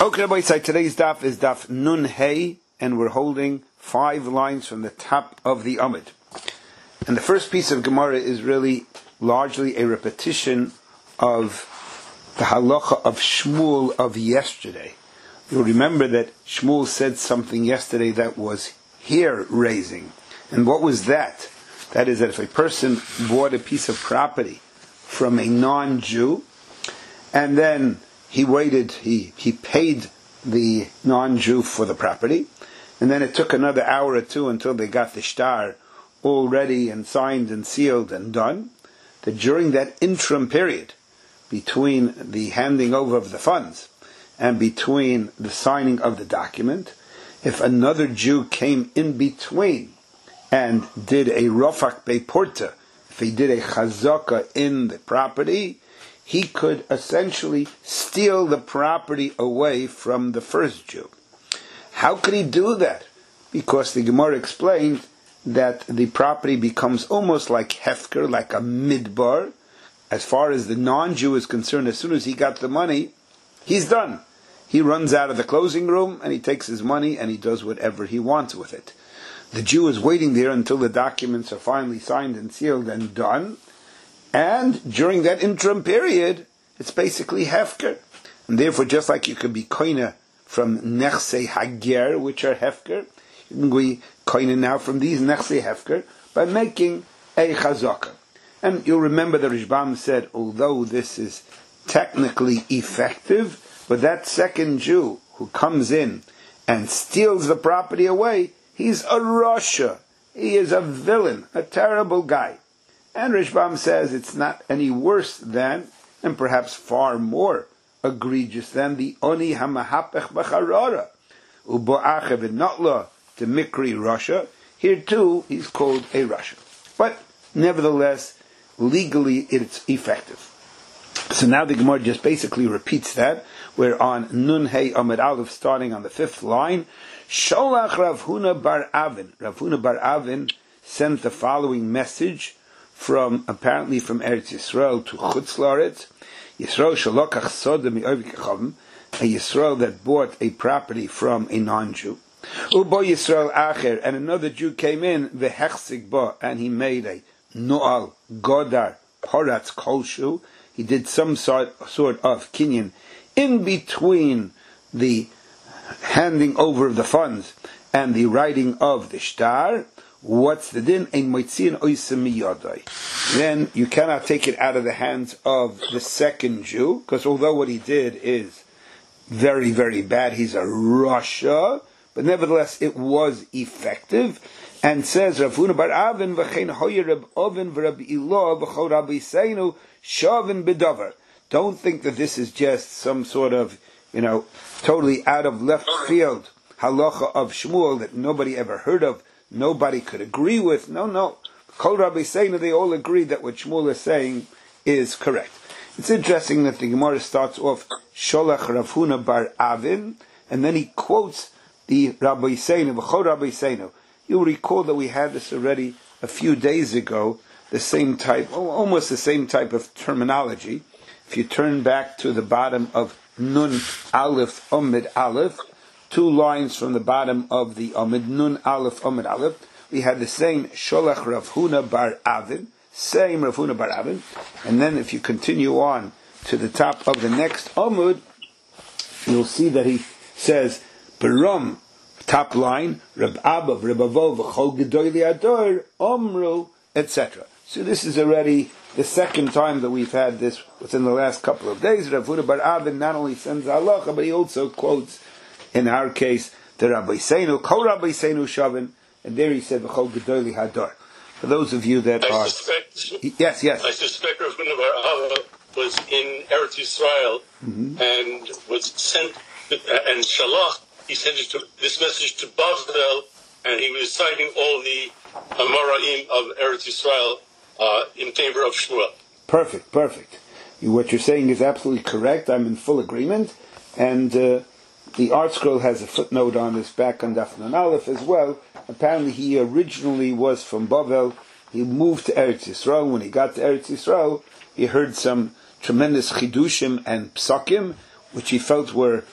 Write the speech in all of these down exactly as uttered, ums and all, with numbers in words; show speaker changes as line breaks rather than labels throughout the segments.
Okay, Rabbi Yisai, today's daf is daf Nun Hey, and we're holding five lines from the top of the Amud. And the first piece of Gemara is really largely a repetition of the halacha of Shmuel of yesterday. You'll remember that Shmuel said something yesterday that was hair-raising. And what was that? That is that if a person bought a piece of property from a non-Jew, and then he waited, he, he paid the non-Jew for the property, and then it took another hour or two until they got the shtar all ready and signed and sealed and done, that during that interim period between the handing over of the funds and between the signing of the document, if another Jew came in between and did a rofak beporta, if he did a chazaka in the property, he could essentially steal the property away from the first Jew. How could he do that? Because the Gemara explained that the property becomes almost like hefker, like a midbar. As far as the non-Jew is concerned, as soon as he got the money, he's done. He runs out of the closing room and he takes his money and he does whatever he wants with it. The Jew is waiting there until the documents are finally signed and sealed and done. And during that interim period, it's basically hefker. And therefore, just like you could be koine from nechse hager, which are hefker, you can be koine now from these nechse hefker by making a chazaka. And you'll remember the Rishbam said, although this is technically effective, but that second Jew who comes in and steals the property away, he's a rasha. He is a villain, a terrible guy. And Rishbam says it's not any worse than, and perhaps far more egregious than, the oni hamahapech b'charara ubo'ache v'notla to mikri rasha. Here too, he's called a rasha. But nevertheless, legally it's effective. So now the Gemara just basically repeats that. We're on Nun Hey Amud Aleph, starting on the fifth line. Sholach Rav Huna bar Avin. Rav Huna bar Avin sent the following message from, apparently from Eretz Yisrael to Chutz La'aretz. Yisrael shalokach soda mi'oivik chavim, a Yisrael that bought a property from a non-Jew. Ubo Yisrael acher, and another Jew came in, vehechsig ba, and he made a noal godar paratz kolshu. He did some sort, sort of kinyan in between the handing over of the funds and the writing of the shtar. What's the din? Then you cannot take it out of the hands of the second Jew, because although what he did is very, very bad, he's a rasha, but nevertheless it was effective. And says Rav Huna bar Avin v'chein hoyer Reb Oven v'Rab Ilah v'chol Rabbi Seinu shavin b'davar. Don't think that this is just some sort of, you know, totally out of left field halacha of Shmuel that nobody ever heard of, nobody could agree with. No, no. Kol Rabbi Seinu, they all agree that what Shmuel is saying is correct. It's interesting that the Gemara starts off Sholach Rav Huna bar Avin, and then he quotes the Rabbi Seinu, v'chol Rabbi Seinu. You'll recall that we had this already a few days ago, the same type, almost the same type of terminology. If you turn back to the bottom of Nun Aleph Amud Aleph, two lines from the bottom of the Amud, Nun Aleph Amud Aleph, we had the same Sholach Rav Huna bar Avin, same Rav Huna bar Avin, and then if you continue on to the top of the next Amud, you'll see that he says, Barum, top line, Reb Abba, Reb Avo, V'chol Gedoyli Ador, Omru, et cetera. So this is already the second time that we've had this within the last couple of days. Rav Huna bar Avin not only sends halacha, but he also quotes, in our case, the Rabbi Seinu, Kol Rabbi Seinu Shavin, and there he said, V'chol Gedoyli Hador. For those of you that
I
are...
Suspect,
yes, yes.
I suspect Rav Huna bar Avin was in Eretz Yisrael mm-hmm. and was sent, and Shalach, he sent it to, this message to Bavel, and he was citing all the Amoraim of Eretz Yisrael uh, in favor of Shmuel. Perfect,
perfect. What you're saying is absolutely correct. I'm in full agreement. And uh, the Art Scroll has a footnote on this back on Daf Nun Aleph as well. Apparently he originally was from Bavel. He moved to Eretz Yisrael. When he got to Eretz Yisrael, he heard some tremendous chidushim and psakim, which he felt were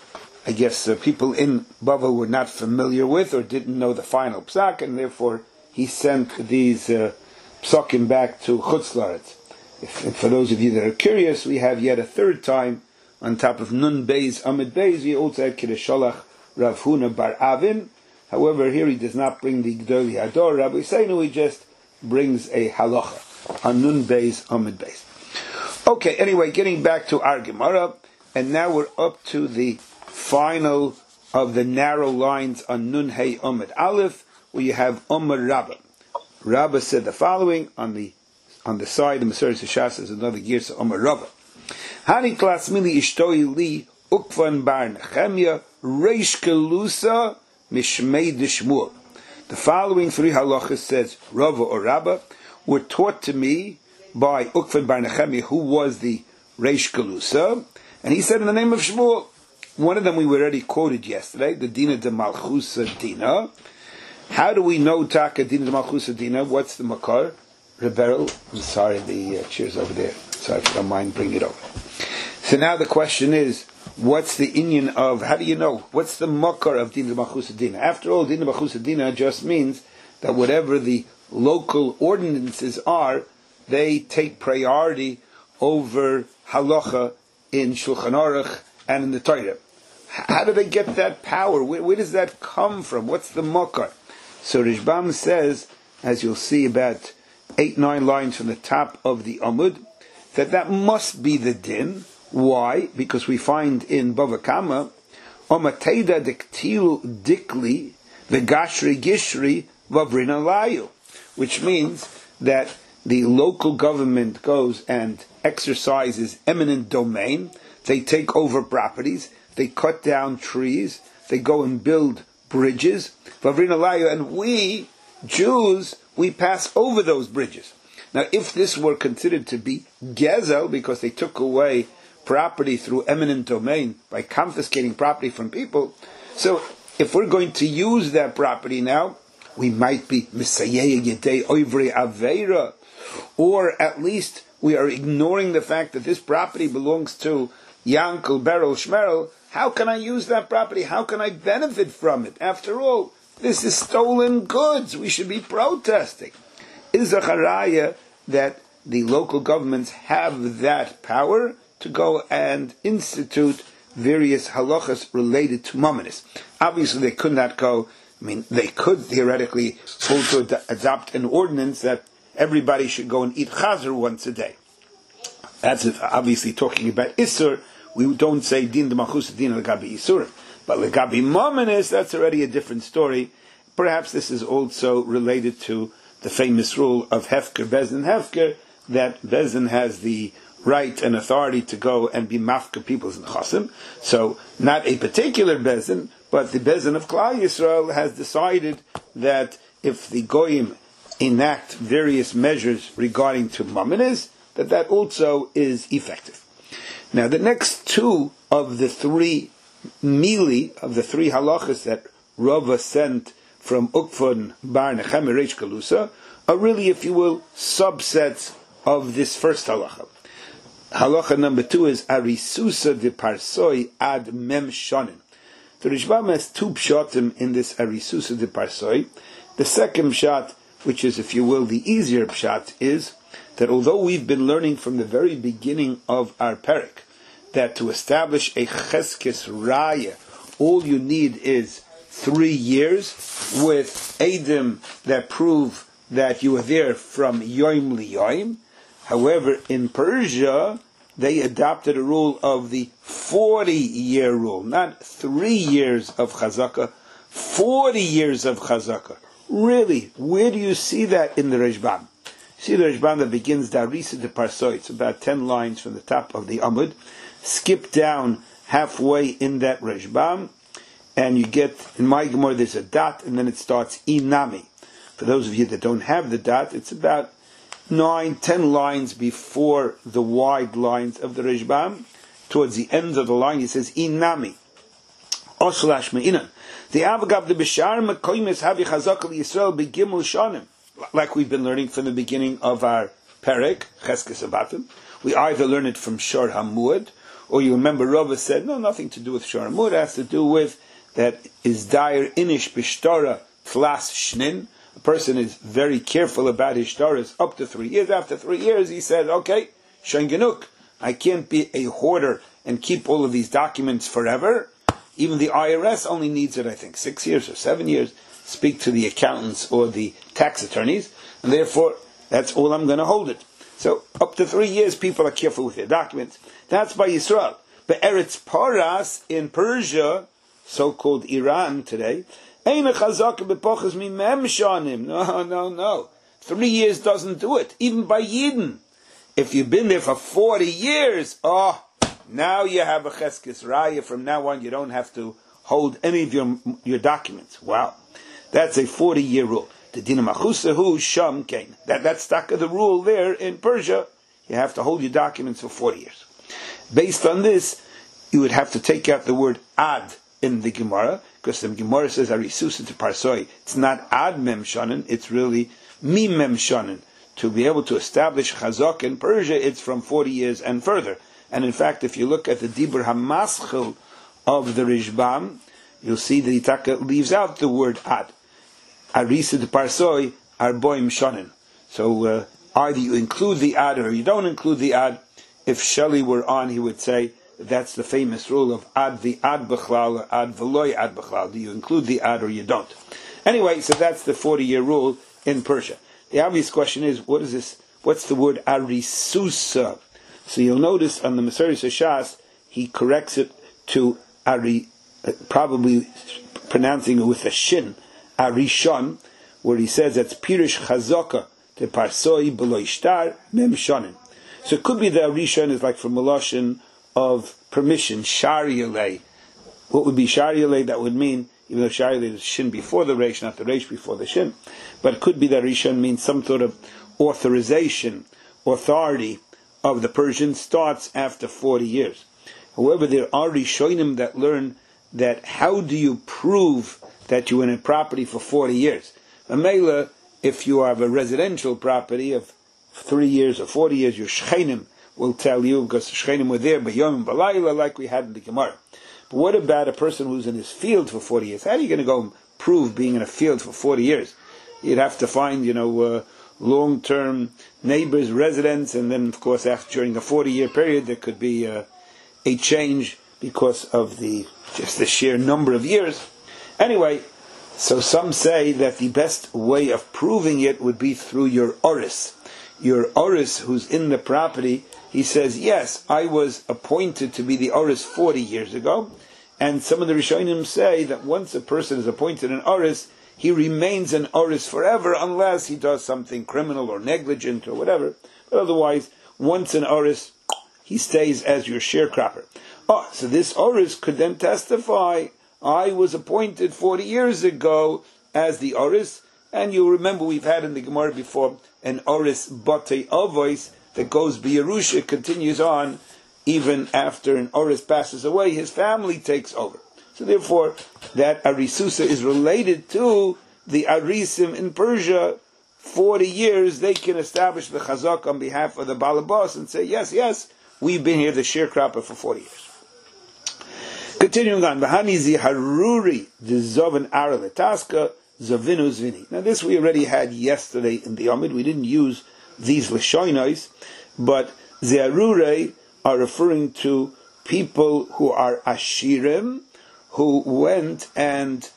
I guess uh, people in Bavel were not familiar with or didn't know the final psak, and therefore he sent these uh, psakim back to Chutz La'aretz. If, and for those of you that are curious, we have yet a third time on top of Nun Beis Amid Beis. We also had Kiddush Sholach Rav Huna Bar Avin. However, here he does not bring the Gdoli Hador. Rabbi Seinu, he just brings a halacha on Nun Beis Amid Beis. Okay, anyway, getting back to our Gemara, and now we're up to the final of the narrow lines on Nun Hey Amid Aleph, where you have Umar Rabbah. Rabbah said the following on the on the side. The Maseres Shas is another Girsa Umar Rabbah. Hani klas mili ishtoi li ukvan bar Nechemia reish kelusa mishmei dishmur. The following three halachas, says Rava or Rabbah, were taught to me by Ukvan bar Nechemia, who was the reish kelusa, and he said in the name of Shmuel. One of them we already quoted yesterday, the Dina de Malchusa Dina. How do we know Taka Dina de Malchusa Dina? What's the Makar? Rebel, I'm sorry, the uh, chair's over there. So if you don't mind, bring it over. So now the question is, what's the Inyan of, how do you know? What's the Makar of Dina de Malchusa Dina? After all, Dina de Malchusa Dina just means that whatever the local ordinances are, they take priority over halacha in Shulchan Aruch and in the Torah. How do they get that power? Where, where does that come from? What's the makar? So Rishbam says, as you'll see about eight, nine lines from the top of the Amud, that that must be the din. Why? Because we find in Bava Kama, Omateda diktilu dikli v'gashri gishri vavrina layu, which means that the local government goes and exercises eminent domain. They take over properties. They cut down trees. They go and build bridges. And we, Jews, we pass over those bridges. Now, if this were considered to be gezel, because they took away property through eminent domain by confiscating property from people, so if we're going to use that property now, we might be misayeh yedei oivri aveira, or at least we are ignoring the fact that this property belongs to Yankel, Beryl, Shmerel. How can I use that property? How can I benefit from it? After all, this is stolen goods. We should be protesting. Is a charaya that the local governments have that power to go and institute various halachas related to mominus. Obviously, they could not go, I mean, they could theoretically also ad- adopt an ordinance that everybody should go and eat chazer once a day. That's obviously talking about Isur. We don't say din de machus din legabi Isur. But legabi mominus, that's already a different story. Perhaps this is also related to the famous rule of Hefker, Bezdin Hefker, that Bezdin has the right and authority to go and be mafka people's nechasim. So, not a particular Bezdin, but the Bezdin of Klal Yisrael has decided that if the Goyim enact various measures regarding to mominus, that that also is effective. Now, the next two of the three mili, of the three halachas that Rava sent from Ukvan Bar Nechemia Reish Kalusa, are really, if you will, subsets of this first halacha. Halacha number two is Arisusa de Parsoi ad Mem Shonim. The Rishbam has two pshatim in this Arisusa de Parsoi. The second pshat, which is, if you will, the easier pshat, is that although we've been learning from the very beginning of our parak that to establish a cheskes raya, all you need is three years with edim that prove that you were there from yoim liyoim. However, in Persia, they adopted a rule of the forty-year rule, not three years of chazakah, forty years of chazakah. Really, where do you see that in the Rishbam? See the Rishbam that begins Darisa de Parsoy. It's about ten lines from the top of the Amud. Skip down halfway in that Rishbam, and you get, in my Gemara, there's a dot, and then it starts Inami. For those of you that don't have the dot, it's about nine, ten lines before the wide lines of the Rishbam. Towards the end of the line, it says Inami. Oslash me'inan. The Avagab the Bishar Mekoimis Havi Chazakal Yisrael Begimul Shanim. Like we've been learning from the beginning of our Perek, Cheskes Abatim. We either learn it from Shor HaMuad, Or you remember Rava said, no, nothing to do with Sharamur, it has to do with that is dair inish b'shtara tlas shnin. A person is very careful about his shtaras up to three years. After three years, he said, okay, shengenuk, I can't be a hoarder and keep all of these documents forever. Even the I R S only needs it, I think, six years or seven years. Speak to the accountants or the tax attorneys, and therefore, that's all I'm going to hold it. So, up to three years, people are careful with their documents. That's by Yisrael. But Eretz Paras in Persia, so-called Iran today, no, no, no. Three years doesn't do it, even by Yidden. If you've been there for forty years, oh, now you have a Cheskes Raya. From now on, you don't have to hold any of your your documents. Wow. That's a forty-year rule. The Dina Machusahu Sham Kain. That that's stuck of the rule there in Persia. You have to hold your documents for forty years. Based on this, you would have to take out the word ad in the Gemara, because the Gemara says Arisusa to Parsoi. It's not ad mem shanin, it's really mi mem shanin. To be able to establish chazak in Persia, it's from forty years and further. And in fact, if you look at the Dibur HaMaschil of the Rishbam, you'll see that Itaka leaves out the word ad. Arisa de Parsoi, Arboim Shanin. So uh, either you include the ad or you don't include the ad. If Shelley were on, he would say that's the famous rule of ad the ad b'chlal or ad v'loy ad b'chlal. Do you include the ad or you don't? Anyway, so that's the forty-year rule in Persia. The obvious question is, what is this? What's the word arisusa? So you'll notice on the Maseres Shas, he corrects it to ari, uh, probably pronouncing it with a shin, arishon, where he says that's pirish chazaka to parsoi beloy shtar mem shonin. So it could be the arishon is like from Meloshin of permission, shari'alei. What would be shari'alei? That would mean, even though shari'alei is shin before the reish, not the reish before the shin, but it could be that arishon means some sort of authorization, authority of the Persian starts after forty years. However, there are Rishonim that learn that how do you prove that you're in a property for forty years? Amela, if you have a residential property of three years or forty years, your Shchenim will tell you, because Shchenim were there, B'yom B'layla, like we had in the Gemara. But what about a person who's in his field for forty years? How are you going to go and prove being in a field for forty years? You'd have to find, you know, uh, long-term neighbors, residents, and then, of course, after during a forty-year period, there could be uh, a change because of the just the sheer number of years. Anyway, so some say that the best way of proving it would be through your oris. Your oris, who's in the property, he says, yes, I was appointed to be the oris forty years ago, and some of the Rishonim say that once a person is appointed an oris, he remains an oris forever unless he does something criminal or negligent or whatever. But otherwise, once an oris, he stays as your sharecropper. Oh, so this oris could then testify, I was appointed forty years ago as the oris, and you remember we've had in the Gemara before an oris bate avois that goes b'Yerusha, continues on even after an oris passes away, his family takes over. So therefore, that arisusa is related to the arisim in Persia. Forty years, they can establish the chazak on behalf of the balabas and say, yes, yes, we've been here, the sharecropper, for forty years. Continuing on, V'hani zi haruri d'zoven ara letaska zavinu zvini. Now this we already had yesterday in the Amid. We didn't use these l'shoinais, but zeharure are referring to people who are ashirim, who went and,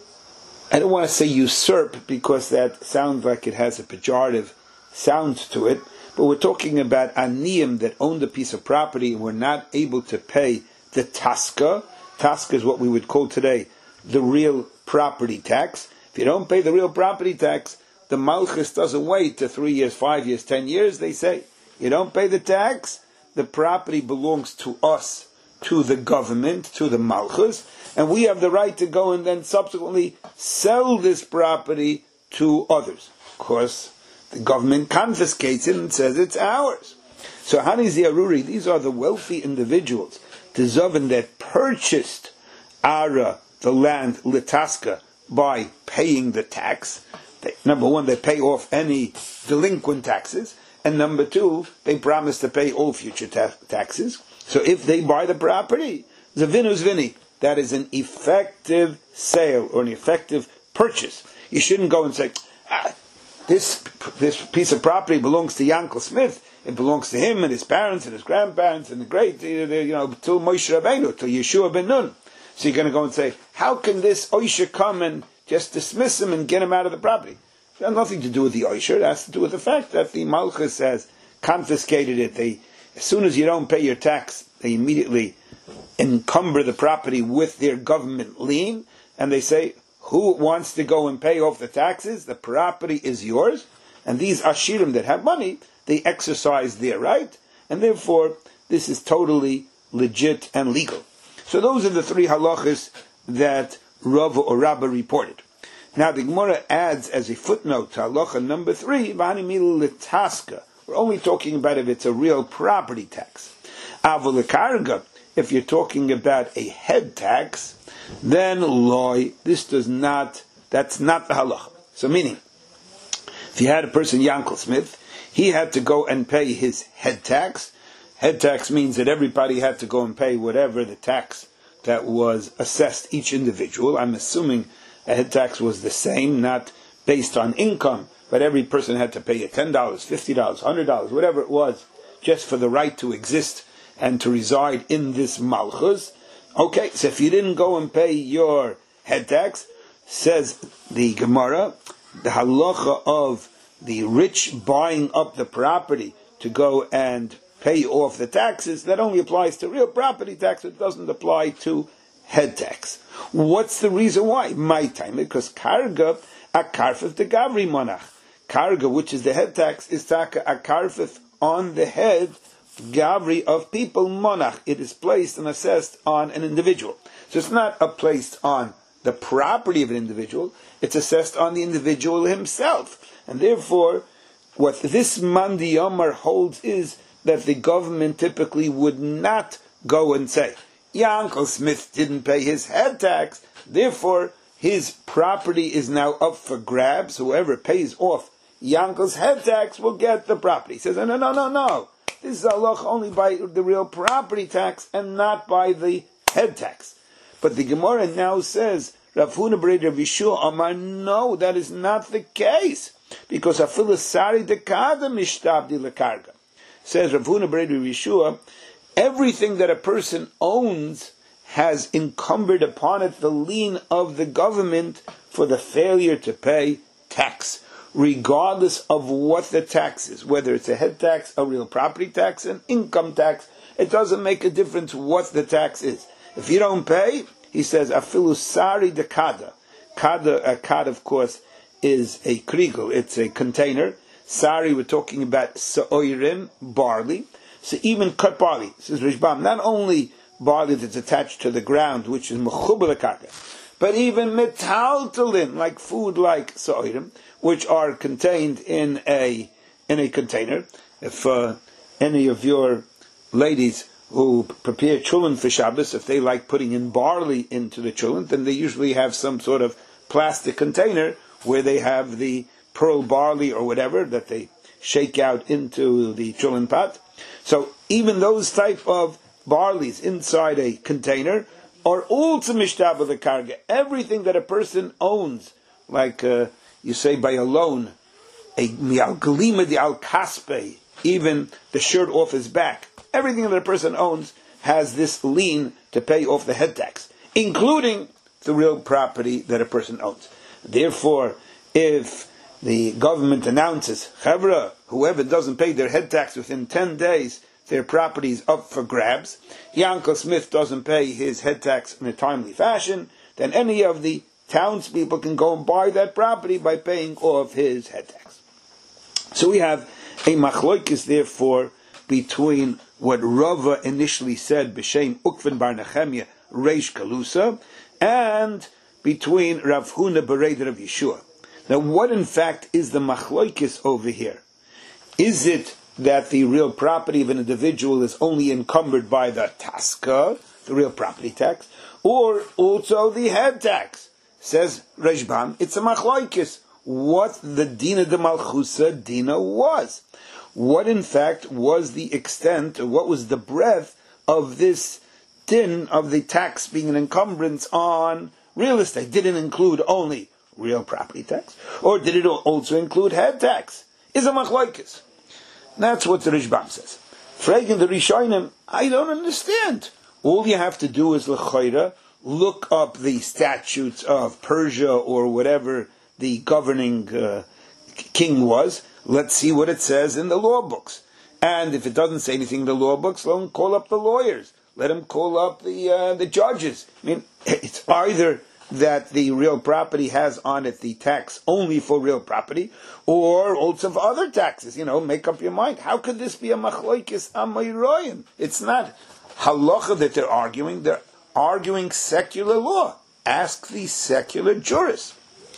I don't want to say usurp because that sounds like it has a pejorative sound to it, but we're talking about aniyim that owned a piece of property and were not able to pay the taska. Taska is what we would call today the real property tax. If you don't pay the real property tax, the malchus doesn't wait to three years, five years, ten years. They say, you don't pay the tax, the property belongs to us, to the government, to the malchus, and we have the right to go and then subsequently sell this property to others. Of course, the government confiscates it and says it's ours. So Hani Ziaruri, these are the wealthy individuals, the Zovan that purchased Ara, the land, Litaska, by paying the tax. They, number one, they pay off any delinquent taxes, and number two, they promise to pay all future ta- taxes. So if they buy the property, Zavinus Vini, that is an effective sale or an effective purchase. You shouldn't go and say, ah, this this piece of property belongs to Yankel Smith. It belongs to him and his parents and his grandparents and the great, you know, till Moshe Rabbeinu, till Yeshua ben Nun. So you're going to go and say, how can this Oisha come and just dismiss him and get him out of the property? It has nothing to do with the Oisha. It has to do with the fact that the Malchus has confiscated it. They, as soon as you don't pay your tax, they immediately encumber the property with their government lien, and they say, who wants to go and pay off the taxes? The property is yours. And these Ashirim that have money, they exercise their right, and therefore this is totally legit and legal. So those are the three halachas that Rav or Rabbah reported. Now the Gemara adds as a footnote to halacha number three, we're only talking about if it's a real property tax. Avolikarga, if you're talking about a head tax, then loy, this does not, that's not the halacha. So meaning, if you had a person, Yankel Smith, he had to go and pay his head tax. Head tax means that everybody had to go and pay whatever the tax that was assessed each individual. I'm assuming a head tax was the same, not based on income, but every person had to pay a ten dollars, fifty dollars, one hundred dollars, whatever it was, just for the right to exist and to reside in this malchus. Okay, so if you didn't go and pay your head tax, says the Gemara, the halacha of the rich buying up the property to go and pay off the taxes, that only applies to real property tax. It doesn't apply to head tax. What's the reason why? My time, because karga a karfif de gavri monach. Karga, which is the head tax, is taka a karfif on the head gavri of people monach. It is placed and assessed on an individual. So it's not a placed on the property of an individual, it's assessed on the individual himself. And therefore, what this Mandi Yomar holds is that the government typically would not go and say, Yankel Smith didn't pay his head tax, therefore his property is now up for grabs. Whoever pays off Yankel's head tax will get the property. He says, no, no, no, no. This is halach only by the real property tax and not by the head tax. But the Gemara now says, Rav Huna B'rei Rav Yeshua Amar, no, that is not the case. Because afilu sari dekada mishtabdi lekarga. Says Rav Huna B'rei Rav Yeshua, everything that a person owns has encumbered upon it the lien of the government for the failure to pay tax, regardless of what the tax is, whether it's a head tax, a real property tax, an income tax. It doesn't make a difference what the tax is. If you don't pay, he says, afilu sari dekada. Kada, a kad, of course, is a krigel. It's a container. Sari, we're talking about sa'oirim, barley. So even cut barley, says Rishbam, not only barley that's attached to the ground, which is mechubel karka, but even metaltalin, like food like sa'oirim, which are contained in a in a container. If uh, any of your ladies who prepare chulun for Shabbos, if they like putting in barley into the chulun, then they usually have some sort of plastic container where they have the pearl barley or whatever that they shake out into the chulun pot. So even those type of barleys inside a container are also mishtab of the karga. Everything that a person owns, like uh, you say by a loan, a mial galima di al kaspe, even the shirt off his back, everything that a person owns has this lien to pay off the head tax, including the real property that a person owns. Therefore, if the government announces, Chavra, whoever doesn't pay their head tax within ten days, their property is up for grabs, Yankel Smith doesn't pay his head tax in a timely fashion, then any of the townspeople can go and buy that property by paying off his head tax. So we have a machloikis, therefore, between what Rava initially said, B'Shem Ukven Bar Nechemia Reish Kalusa, and between Rav Huna B'rei Rav Yeshua. Now, what in fact is the machloikis over here? Is it that the real property of an individual is only encumbered by the taska, the real property tax, or also the head tax? Says Reshbam, it's a machloikis. What the dina de malchusa dina was. What in fact was the extent, or what was the breadth of this din of the tax being an encumbrance on real estate? Did it include only real property tax, or did it also include head tax? Is a machlokes. That's what the Rishbam says. Fragen the Rishonim, I don't understand. All you have to do is l'chayra, look up the statutes of Persia or whatever the governing uh, king was. Let's see what it says in the law books. And if it doesn't say anything in the law books, let them call up the lawyers. Let them call up the uh, the judges. I mean, it's either that the real property has on it the tax only for real property, or also for other taxes. You know, make up your mind. How could this be a machlokes amayroyim? It's not halacha that they're arguing. They're arguing secular law. Ask the secular jurists.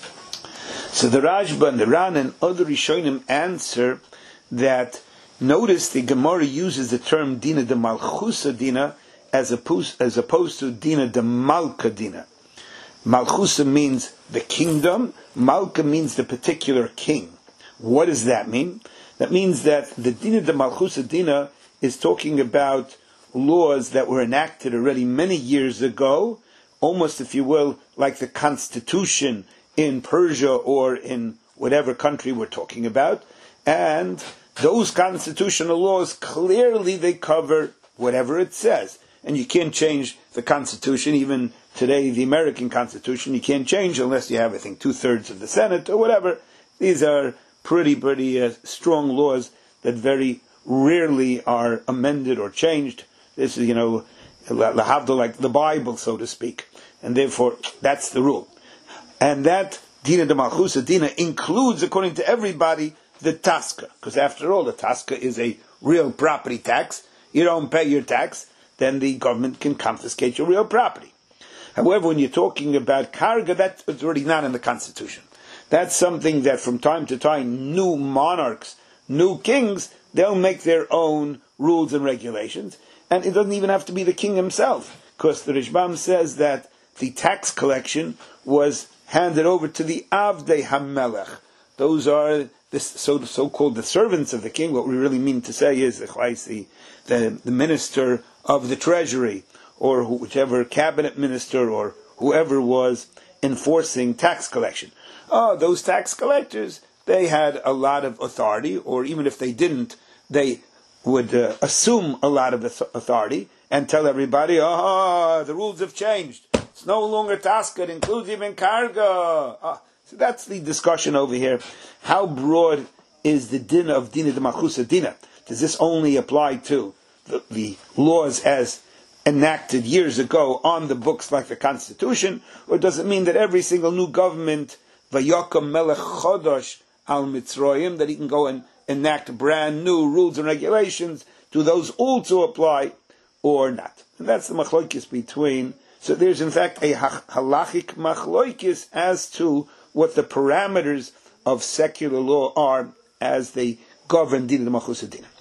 So the Rashba and the Ran and other Rishonim answer that, notice the Gemara uses the term dina de malchusa dina as opposed, as opposed to dina de malka dina. Malchusa means the kingdom, malka means the particular king. What does that mean? That means that the dina de malchusa dina is talking about laws that were enacted already many years ago, almost, if you will, like the constitution in Persia or in whatever country we're talking about, and those constitutional laws, clearly they cover whatever it says. And you can't change the Constitution, even today the American Constitution, you can't change unless you have, I think, two-thirds of the Senate or whatever. These are pretty, pretty uh, strong laws that very rarely are amended or changed. This is, you know, lahavdil, like the Bible, so to speak. And therefore, that's the rule. And that Dina de Malchusa Dina includes, according to everybody, the Taska. Because after all, the Taska is a real property tax. You don't pay your tax, then the government can confiscate your real property. However, when you're talking about Karga, that's already not in the Constitution. That's something that from time to time, new monarchs, new kings, they'll make their own rules and regulations. And it doesn't even have to be the king himself. Because the Rishbam says that the tax collection was handed over to the Avdei HaMelech. Those are this so so-called the servants of the king. What we really mean to say is the, the, the minister of the treasury, or whichever cabinet minister, or whoever was enforcing tax collection. Oh, those tax collectors, they had a lot of authority, or even if they didn't, they would uh, assume a lot of authority and tell everybody, oh, the rules have changed. It's no longer Taska, it includes even Karga. Ah, so that's the discussion over here. How broad is the din of Dina de Malchusa Dina? Does this only apply to the, the laws as enacted years ago on the books like the Constitution? Or does it mean that every single new government, Vayakam Melech Chodosh al Mitzrayim, that he can go and enact brand new rules and regulations, do those also apply or not? And that's the machlokes between. So there's in fact a halachic machlokes as to what the parameters of secular law are as they govern Dina de Malchusa Dina.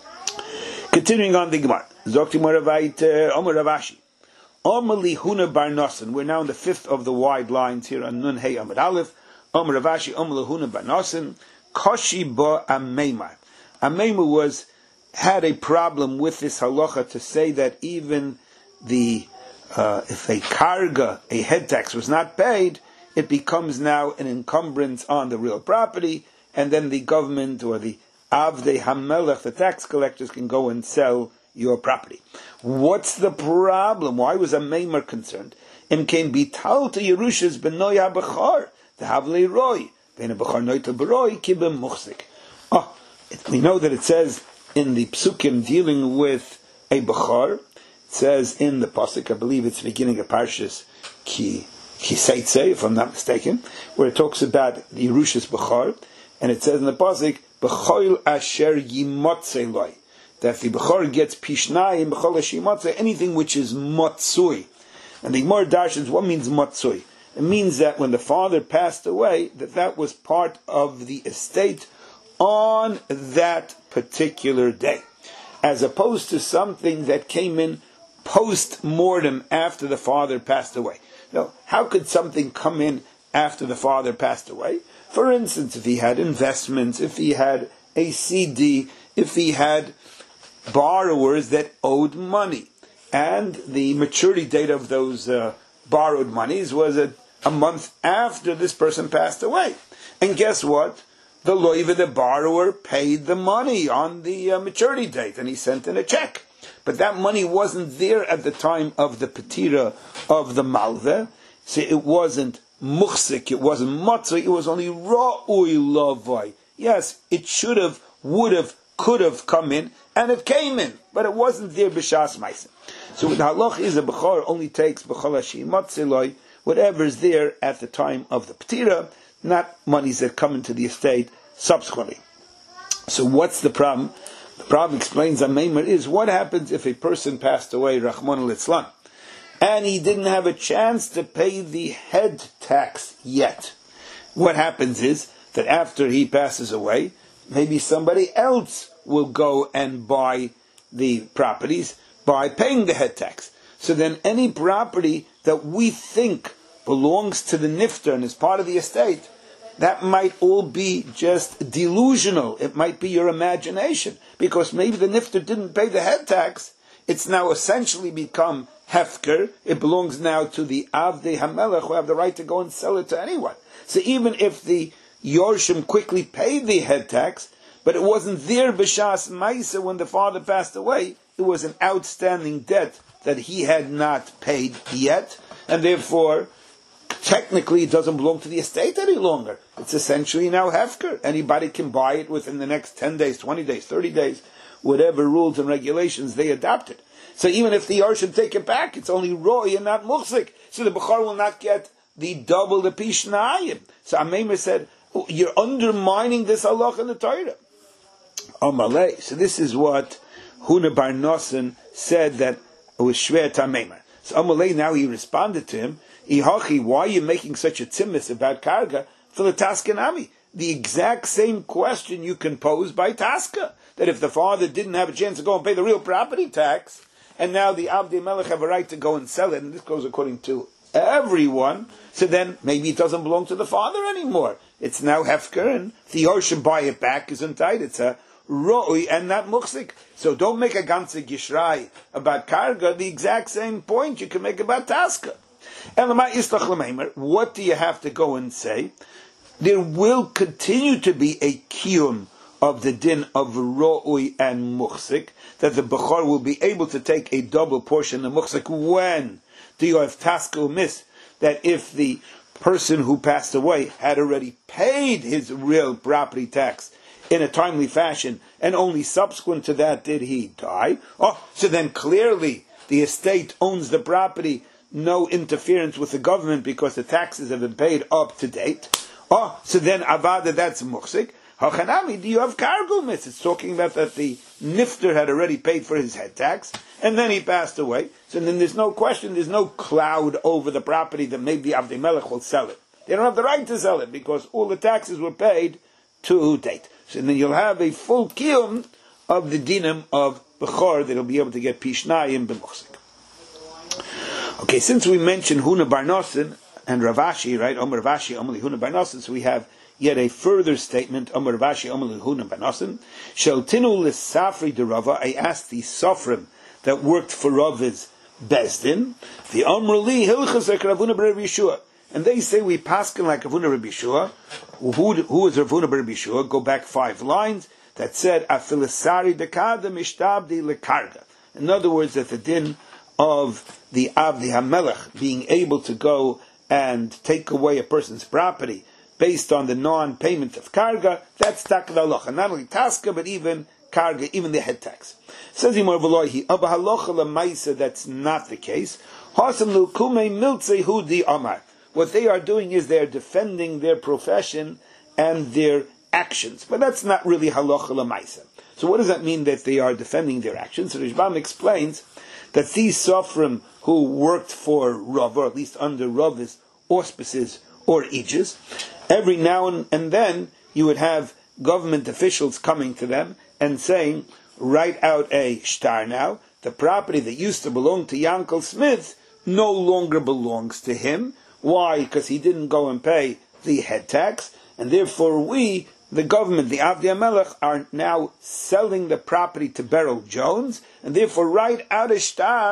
Continuing on the Gemara, Zokti Moravait Omer Ravashi, Omer Lihuna Bar Nosan. We're now in the fifth of the wide lines here on Nun Hey Amud Aleph. Omer Ravashi Omer Lihuna Bar Nosan. Koshi Ba Ameimar. Ameimar was had a problem with this halacha to say that even the uh, if a karga, a head tax, was not paid, it becomes now an encumbrance on the real property, and then the government or the Avdei HaMelech, the tax collectors, can go and sell your property. What's the problem? Why was a Meimer concerned? Im came bital to Yerushas benoy habachar the havlei roy ben habachar noitel beroy kibem muchzik. Oh, we know that it says in the psukim dealing with a bachar. It says in the pasuk, I believe it's the beginning of Parshas Ki Kiseitze, if I'm not mistaken, where it talks about the Yerushas bachar, and it says in the pasuk b'choil asher yimotzei loy, that the bachar gets pishnayim b'chol asher yimotzei, anything which is motzui. And the Gemara darshans, what means motzui? It means that when the father passed away, that that was part of the estate on that particular day, as opposed to something that came in post-mortem after the father passed away. Now, how could something come in after the father passed away? For instance, if he had investments, if he had a C D, if he had borrowers that owed money. and the maturity date of those uh, borrowed monies was a, a month after this person passed away. And guess what? The loiva, the borrower, paid the money on the uh, maturity date, and he sent in a check. But that money wasn't there at the time of the petira of the malveh. So it wasn't muchsik, it wasn't matzah, it was only ra'ui lavai. Yes, it should have, would have, could have come in, and it came in, but it wasn't there b'shas ma'aseh. So the halach is a bechor only takes b'chol hashim matziloi, whatever is there at the time of the petira, not monies that come into the estate subsequently. So what's the problem? The problem, explains Ameimer, is what happens if a person passed away, Rahman al-Islam, and he didn't have a chance to pay the head tax yet. What happens is that after he passes away, maybe somebody else will go and buy the properties by paying the head tax. So then any property that we think belongs to the nifter and is part of the estate, that might all be just delusional. It might be your imagination. Because maybe the nifter didn't pay the head tax. It's now essentially become hefker. It belongs now to the Avdei HaMelech, who have the right to go and sell it to anyone. So even if the Yorshim quickly paid the head tax, but it wasn't there b'shas ma'aseh when the father passed away, it was an outstanding debt that he had not paid yet, and therefore technically it doesn't belong to the estate any longer. It's essentially now hefker. Anybody can buy it within the next ten days, twenty days, thirty days, whatever rules and regulations they adopted. So even if the Yarshim take it back, it's only Roy and not Muchzik. So the Bechor will not get the double the Pishnayim. So Ameimer said, oh, you're undermining this halach in the Torah. Amalei. So this is what Huna Bar Nosson said that it was Shver Tameimer. So Amalei, now he responded to him, Ihachi, why are you making such a tzimis about Karga for the Taskanami? The exact same question you can pose by Taska. That if the father didn't have a chance to go and pay the real property tax, and now the Avdei Melech have a right to go and sell it, and this goes according to everyone, so then maybe it doesn't belong to the father anymore. It's now Hefker, and the Yorshim buy it back, isn't tight. It's a Ro'ui and not Muchsik. So don't make a ganze Gishrai about Karga, the exact same point you can make about Taska. What do you have to go and say? There will continue to be a kiyum of the din of Ro'ui and Muchsik, that the Bechor will be able to take a double portion of Muchsik when do you have Taska miss, that if the person who passed away had already paid his real property tax in a timely fashion, and only subsequent to that did he die. Oh, so then clearly the estate owns the property, no interference with the government because the taxes have been paid up to date. Oh, so then avada, that's muchsik. Hachanami, do you have cargo miss? It's talking about that the nifter had already paid for his head tax, and then he passed away. So then there's no question, there's no cloud over the property that maybe Avdei Melech will sell it. They don't have the right to sell it because all the taxes were paid to date. So then you'll have a full kiyum of the dinim of Bechor that will be able to get Pishnayim b'muchsik. Okay, since we mentioned Huna Bar Nosson and Ravashi, right? Omer Ravashi, Omer Huna Bar Nosson, so we have yet a further statement, Omer Ravashi, Omer Huna Bar Nosson. Shel tinu l'safri de Rava, I asked the Sofrim that worked for Rava's Bezdin, the Omer li hilchas like Ravuna Bar Yeshua. And they say we paskin like Ravuna Bar Yeshua. Who, who is Ravuna Bar Yeshua? Go back five lines that said, Afilisari dekada mishtabdi lekarga. In other words, that the din of the Avdei HaMelech being able to go and take away a person's property based on the non-payment of karga, that's takad halacha. Not only taska, but even karga, even the head tax. Says Yimar V'loihi, Abba halacha l'maisa, that's not the case. Hasam l'kumei miltzei hudi amar. What they are doing is they are defending their profession and their actions. But that's not really halacha l'maisa. So what does that mean that they are defending their actions? So Rishbam explains that these Sofrim who worked for Rav, or at least under Rav's auspices or aegis, every now and then you would have government officials coming to them and saying, write out a shtar now, the property that used to belong to Yankel Smith no longer belongs to him. Why? Because he didn't go and pay the head tax, and therefore we, the government, the Avdei HaMelech, are now selling the property to Beryl Jones, and therefore write out a shtar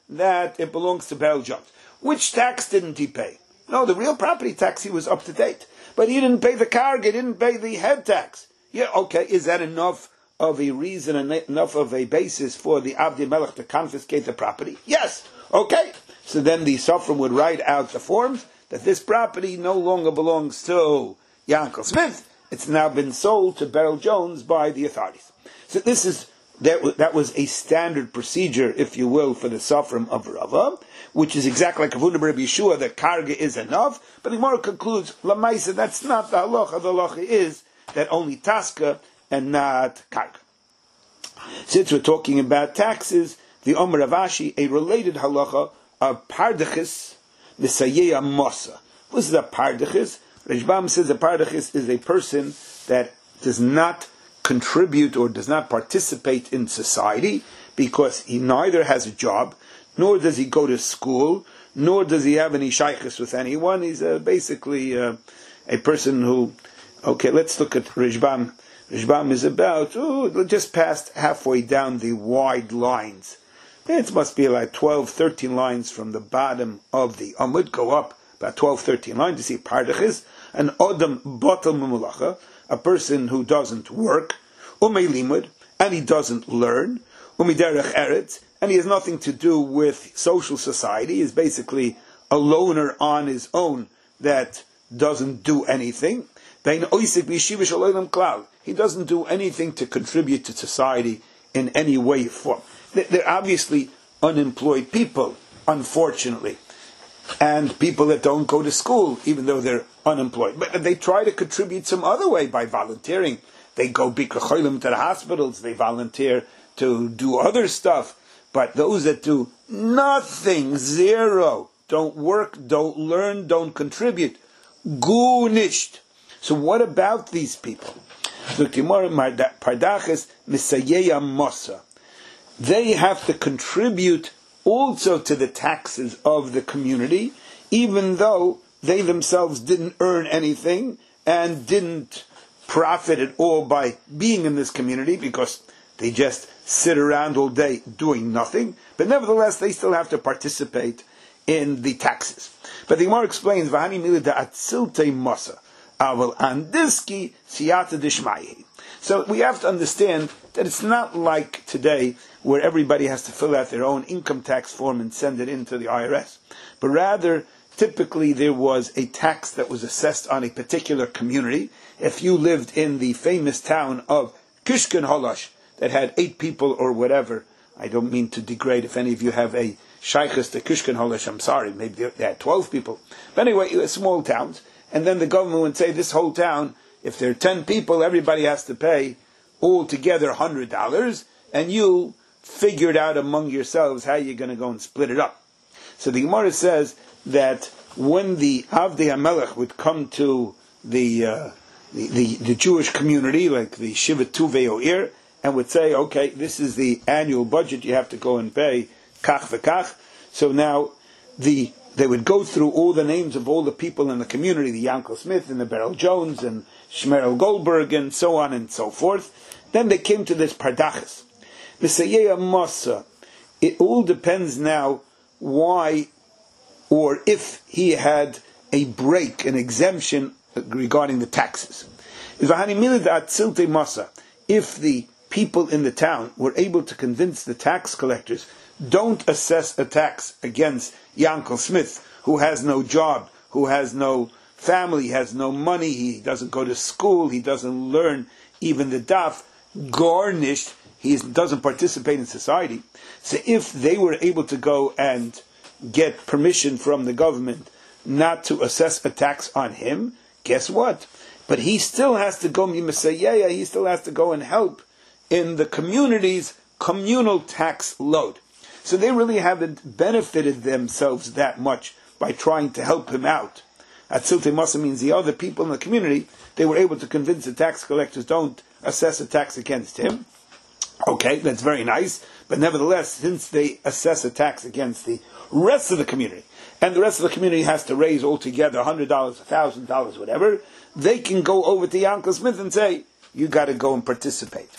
that it belongs to Beryl Jones. Which tax didn't he pay? No, the real property tax, he was up to date. But he didn't pay the karga, he didn't pay the head tax. Yeah, okay, is that enough of a reason, enough of a basis for the Avdi Melech to confiscate the property? Yes, okay. So then the Sofrim would write out the forms that this property no longer belongs to Yankel Smith. It's now been sold to Beryl Jones by the authorities. So this is that, that was a standard procedure, if you will, for the Sofrim of Rava, which is exactly like Kavuna Rabbi Yeshua, that karga is enough. But the Gemara concludes, Lamaisa, that's not the halacha. The halacha is that only taska and not karga. Since we're talking about taxes, the Omer Ravashi, a related halacha of pardachis misayeya mosa. What is a pardachis? Rashbam says a pardachis is a person that does not contribute or does not participate in society because he neither has a job, nor does he go to school, nor does he have any shaykhs with anyone. He's uh, basically uh, a person who, okay, let's look at Rashbam. Rashbam is about, oh, just past halfway down the wide lines. It must be like twelve, thirteen lines from the bottom of the Amud, go up about twelve, thirteen lines to see Pardachis, an Odom Botel Mumulacha, a person who doesn't work, Umei Limud, and he doesn't learn, Umiderech Eretz, and he has nothing to do with social society. He's basically a loner on his own that doesn't do anything. He doesn't do anything to contribute to society in any way or form. They're obviously unemployed people, unfortunately, and people that don't go to school, even though they're unemployed. But they try to contribute some other way by volunteering. They go Bikur Cholim to the hospitals, they volunteer to do other stuff. But those that do nothing, zero, don't work, don't learn, don't contribute, gu nisht. So what about these people? The Gemara Pardaches Misayeya Mosa. They have to contribute also to the taxes of the community, even though they themselves didn't earn anything and didn't profit at all by being in this community because they just sit around all day doing nothing. But nevertheless, they still have to participate in the taxes. But the Gemara explains, V'hani milida atzilte mosa, aval andiski siyata dishmayi. So we have to understand that it's not like today where everybody has to fill out their own income tax form and send it into the I R S. But rather, typically there was a tax that was assessed on a particular community. If you lived in the famous town of Kishkin Holosh that had eight people or whatever, I don't mean to degrade if any of you have a shaykhus to Kishkin Holosh, I'm sorry, maybe they had twelve people. But anyway, small towns. And then the government would say this whole town, if there are ten people, everybody has to pay altogether one hundred dollars, and you figure it out among yourselves how you're going to go and split it up. So the Gemara says that when the Avdei HaMelech would come to the, uh, the, the the Jewish community, like the Shiva Tuvei Oir, and would say, okay, this is the annual budget you have to go and pay, kach v'kach. So now the they would go through all the names of all the people in the community, the Yankel Smith and the Beryl Jones and Shmerel Goldberg and so on and so forth. Then they came to this Pardachis. Misayeya Mosa. It all depends now why or if he had a break, an exemption regarding the taxes. If the people in the town were able to convince the tax collectors, don't assess a tax against Yankel Smith, who has no job, who has no family, has no money, he doesn't go to school, he doesn't learn even the daf, garnished, he doesn't participate in society. So if they were able to go and get permission from the government not to assess a tax on him, guess what? But he still has to go, he still has to go and help in the community's communal tax load. So they really haven't benefited themselves that much by trying to help him out. Atzilte Masa means the other people in the community, they were able to convince the tax collectors don't assess a tax against him. Okay, that's very nice, but nevertheless, since they assess a tax against the rest of the community, and the rest of the community has to raise altogether one hundred dollars, one thousand dollars, whatever, they can go over to Yankel Smith and say, you got to go and participate.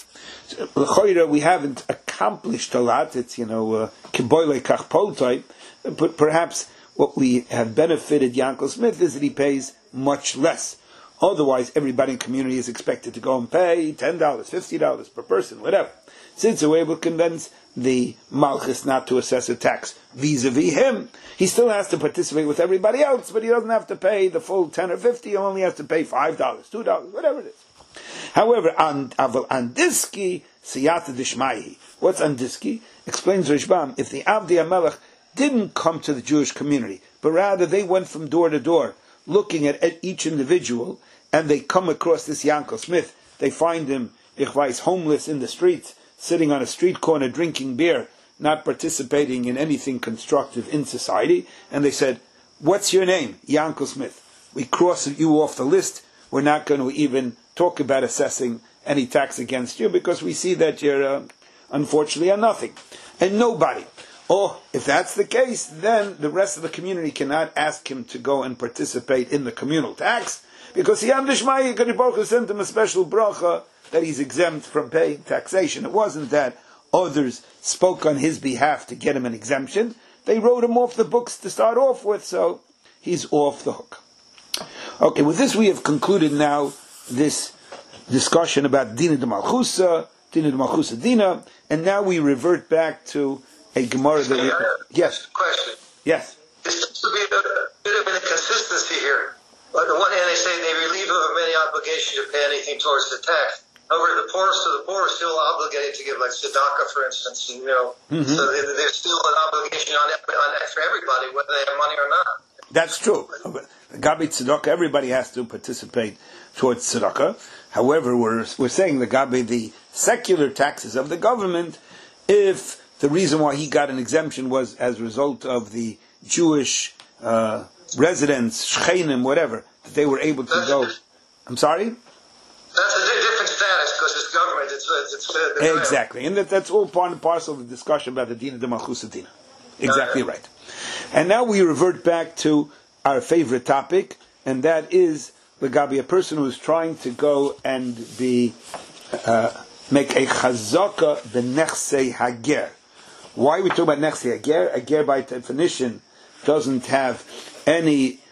So, we haven't accomplished a lot. It's, you know, kiboyle kachpol type, but perhaps what we have benefited Yankel Smith is that he pays much less. Otherwise, everybody in the community is expected to go and pay ten dollars, fifty dollars per person, whatever. Since we're able to convince the Malchus not to assess a tax vis-a-vis him, he still has to participate with everybody else, but he doesn't have to pay the full ten or fifty, he only has to pay five dollars, two dollars, whatever it is. However, on Aval Andiski, Siyata Dishmaihi. What's Andiski? Explains Rishbam, if the Avdi HaMelech didn't come to the Jewish community, but rather they went from door to door, looking at each individual, and they come across this Yankel Smith, they find him, ich weiß, homeless in the streets, sitting on a street corner drinking beer, not participating in anything constructive in society, and they said, what's your name? Yankel Smith. We cross you off the list, we're not going to even talk about assessing any tax against you, because we see that you're, uh, unfortunately, are nothing. And nobody. Oh, if that's the case, then the rest of the community cannot ask him to go and participate in the communal tax, because he Amdishmai Baruch sent him a special bracha that he's exempt from paying taxation. It wasn't that others spoke on his behalf to get him an exemption. They wrote him off the books to start off with, so he's off the hook. Okay, with this we have concluded now this discussion about Dina de Malchusa, Dina de Malchusa Dina, and now we revert back to a Gemara that we... Yes.
Question.
Yes.
There seems to be a bit of an inconsistency here. On the one hand, they say they relieve him of any obligation to pay anything towards the tax. However, the poorest of the poor are still obligated to give, like tzedakah, for instance. You know, mm-hmm. So there's still an obligation on, on for everybody, whether they have money or not.
That's true. Gabi tzedakah, everybody has to participate towards tzedakah. However, we're we're saying the Gabi, the secular taxes of the government, if the reason why he got an exemption was as a result of the Jewish uh, residents, shchenim, whatever, that they were able to that's go. A, I'm sorry?
That's a different status because it's government. It's, it's, it's
exactly, and that, that's all part and parcel of the discussion about the Dina de Malchusa Dina. Exactly right. And now we revert back to our favorite topic, and that is Legabi, a person who is trying to go and be uh, make a chazaka b'nechsei hager. Why are we talking about nechsei hager? Hager, by definition, doesn't have any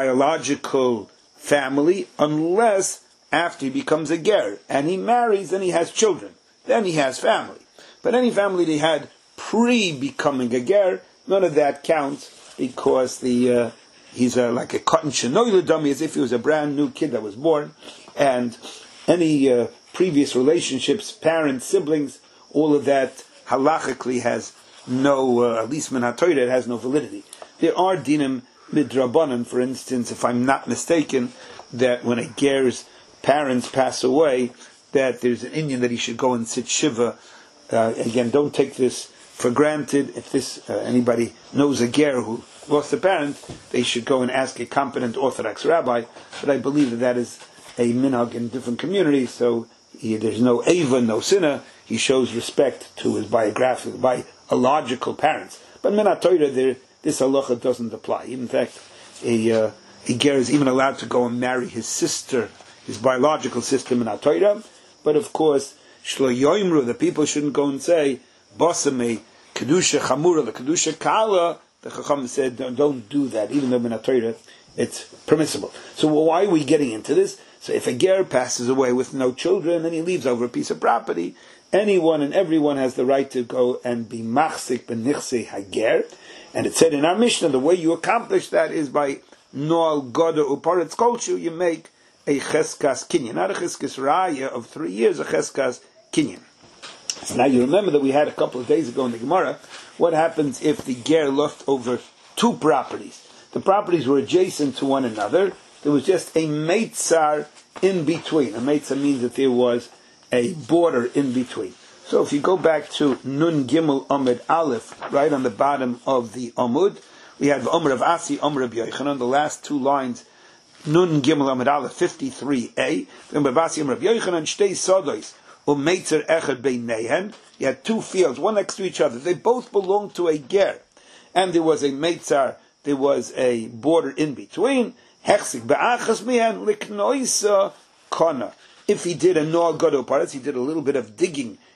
biological family unless after he becomes a ger and he marries, then he has children, then he has family. But any family that he had pre-becoming a ger, none of that counts because the uh, he's a, like a cotton shenoila dummy, as if he was a brand new kid that was born, and any uh, previous relationships, parents, siblings, all of that halachically has no, uh, at least min haTorah, it has no validity. There are dinim midrabanan, for instance, if I'm not mistaken, that when a ger's parents pass away, that there's an Indian that he should go and sit shiva. Uh, again, don't take this for granted. If this uh, anybody knows a ger who lost a parent, they should go and ask a competent Orthodox rabbi. But I believe that that is a minhag in different communities, so he, there's no ava, no sinner. He shows respect to his biographical, biological parents. But min haTorah, there this halacha doesn't apply. In fact, a, uh, a ger is even allowed to go and marry his sister, his biological sister, min haTorah. But of course, shlo yoimru, the people shouldn't go and say, basame kedusha chamura, the kedusha kala. The Chacham said, don't, don't do that, even though min haTorah it's permissible. So why are we getting into this? So if a ger passes away with no children and he leaves over a piece of property, anyone and everyone has the right to go and be machzik b'nichsei hager. And it said in our Mishnah, the way you accomplish that is by noal goda uparetz kolshu, you make a cheskas kinyan, not a cheskas raya of three years, a cheskas kinyan. So now you remember that we had a couple of days ago in the Gemara, what happens if the ger left over two properties? The properties were adjacent to one another, there was just a meitzar in between. A meitzar means that there was a border in between. So if you go back to Nun Gimel Amud Aleph, right on the bottom of the Amud, we have Omer of Asi, Omer of Yochanan, the last two lines, Nun Gimel Amud Aleph, fifty-three a, Omer of Asi, Omer of Yochanan, Shtei Sodois, Umeitzer Echad Beinehen, you had two fields, one next to each other, they both belonged to a ger, and there was a meitzar, there was a border in between, Hechzik Be'achas Mihan, Liknoisa Kona. If he did a Noah Godo Paretz, he did a little bit of digging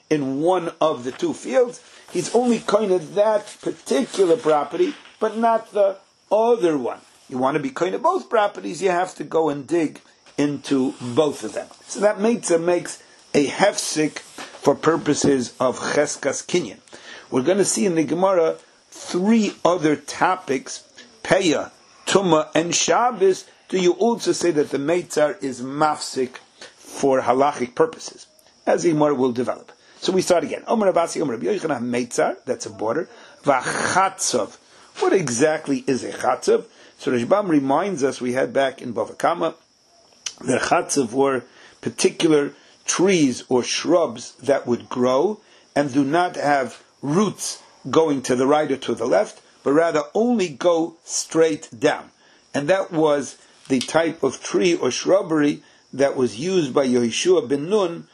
in one of the two fields, he's only kind of that particular property, but not the other one. You want to be kind of both properties, you have to go and dig into both of them. So that Meitzah makes a hefsik for purposes of Cheskas Kinyan. We're going to see in the Gemara three other topics, Peya, Tumah, and Shabbos. Do you also say that the Meitzah is mafsik for halachic purposes, as the Gemara will develop? So we start again. Omer Abasi, Omer Rabbi Yochanan, Meitzah, that's a border. V'chatzov. What exactly is a chatzov? So Rashbam reminds us, we had back in Bava Kama, that chatzov were particular trees or shrubs that would grow and do not have roots going to the right or to the left, but rather only go straight down. And that was the type of tree or shrubbery that was used by Yehoshua ben Nun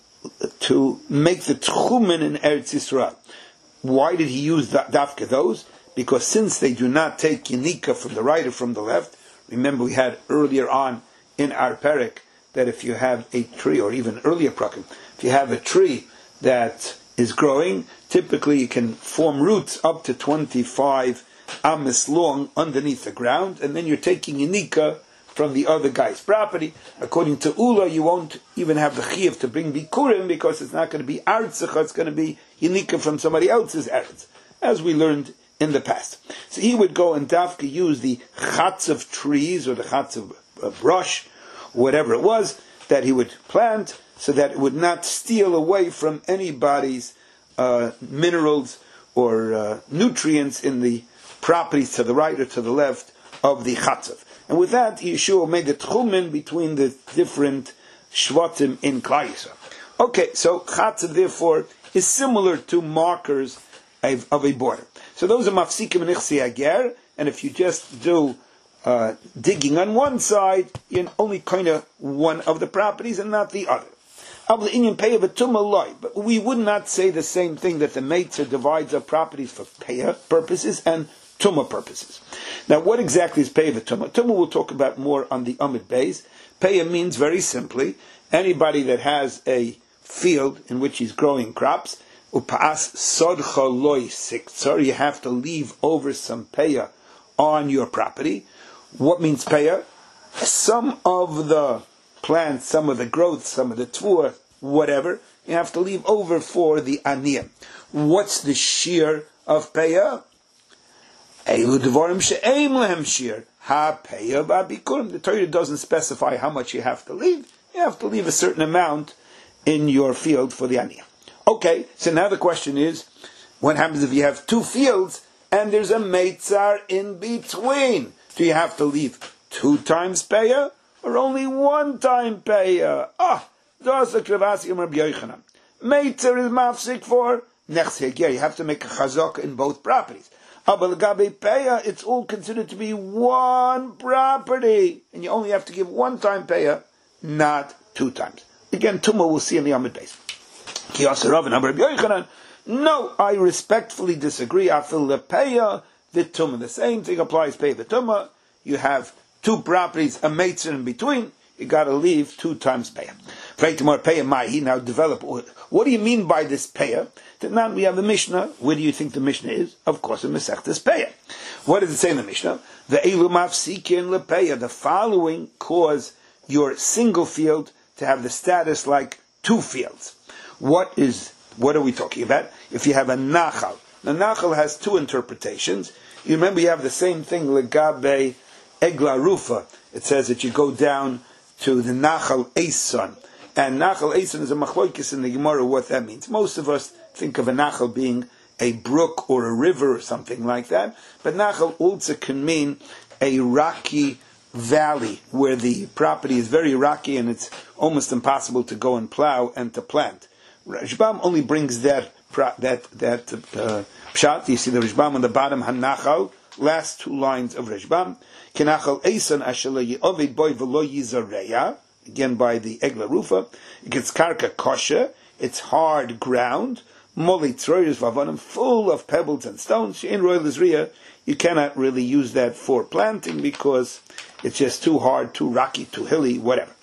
to make the tchumen in Eretz Yisrael. Why did he use that, dafka those? Because since they do not take Yanika from the right or from the left, remember we had earlier on in our perek that if you have a tree, or even earlier prakim, if you have a tree that is growing, typically you can form roots up to twenty-five amas long underneath the ground, and then you're taking Yanika from the other guy's property. According to Ula, you won't even have the chiyuv to bring bikurim, because it's not going to be artzecha, it's going to be Yanika from somebody else's eretz, as we learned in the past. So he would go and dafka use the chatz of trees, or the chatz of uh, brush, whatever it was, that he would plant, so that it would not steal away from anybody's uh, minerals or uh, nutrients in the properties to the right or to the left of the chatzav. And with that, Yeshua made the tchumen between the different shvatim in Klal Yisrael. Okay, so chatzav therefore is similar to markers of, of a border. So those are mafsikim and ichsi ager, and if you just do uh, digging on one side, you're only kind of one of the properties and not the other. But we would not say the same thing, that the Meitzah divides up properties for Peah purposes and Tumah purposes. Now, what exactly is Peah v'Tumah? Tumah we'll talk about more on the Amid Beis. Peah means, very simply, anybody that has a field in which he's growing crops, upaas sodcha loy siktzar, you have to leave over some Peah on your property. What means Peah? Some of the plants, some of the growth, some of the tvur, whatever, you have to leave over for the aniyah. What's the shear of Peah? Eilu devarim she'eim lehem shear. Ha Peah ba'bikurim. The Torah doesn't specify how much you have to leave. You have to leave a certain amount in your field for the aniyah. Okay, so now the question is, what happens if you have two fields and there's a meitzar in between? Do you have to leave two times Peah or only one time Peah? Ah, dosa krevasi um Rabbi Yochanan. Meitzar is mafsik for nechsek. Yeah, you have to make a chazak in both properties. Abel gabe Peah, it's all considered to be one property, and you only have to give one time Peah, not two times. Again, Tumah we'll see in the Amid Beis. No, I respectfully disagree. I feel the Peah, the Tumah. The same thing applies Peah, the Tumah. You have two properties, a meitzah in between, you got to leave two times Peah. Now develop, what do you mean by this Peah? That now we have the Mishnah. Where do you think the Mishnah is? Of course, in Masechtas Peah. What does it say in the Mishnah? The Eilu mafsikin lepeah. The following cause your single field to have the status like two fields. What is, what are we talking about? If you have a nachal. The nachal has two interpretations. You remember you have the same thing, legabe egla rufa. It says that you go down to the nachal eson. And nachal eson is a machloikis in the Gemara, what that means. Most of us think of a nachal being a brook or a river or something like that. But nachal also can mean a rocky valley where the property is very rocky and it's almost impossible to go and plow and to plant. Rashbam only brings that that that uh, pshat. You see the Rashbam on the bottom, hanachal, last two lines of Rashbam. Kenachal eson ashalei ovid boy v'lo yizareya. Again by the Egla Rufa. It gets karka kosher. It's hard ground. Moli tzroyers vavanim, full of pebbles and stones. In royal Israel, you cannot really use that for planting because it's just too hard, too rocky, too hilly, whatever.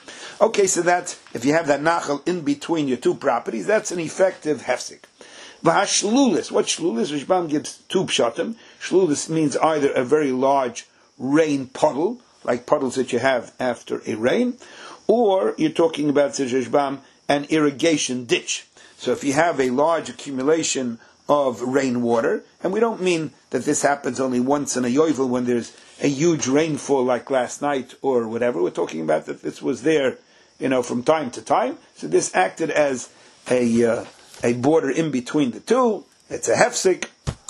Okay, so that's, if you have that nachal in between your two properties, that's an effective hefsek. V'hashlulis, what shlulis? Rishbam gives two pshatim. Shlulis means either a very large rain puddle, like puddles that you have after a rain, or you're talking about, says Rishbam, an irrigation ditch. So if you have a large accumulation of rainwater, and we don't mean that this happens only once in a yovel when there's a huge rainfall like last night or whatever, we're talking about that this was there, you know, from time to time. So this acted as a uh, a border in between the two. It's a hefsek.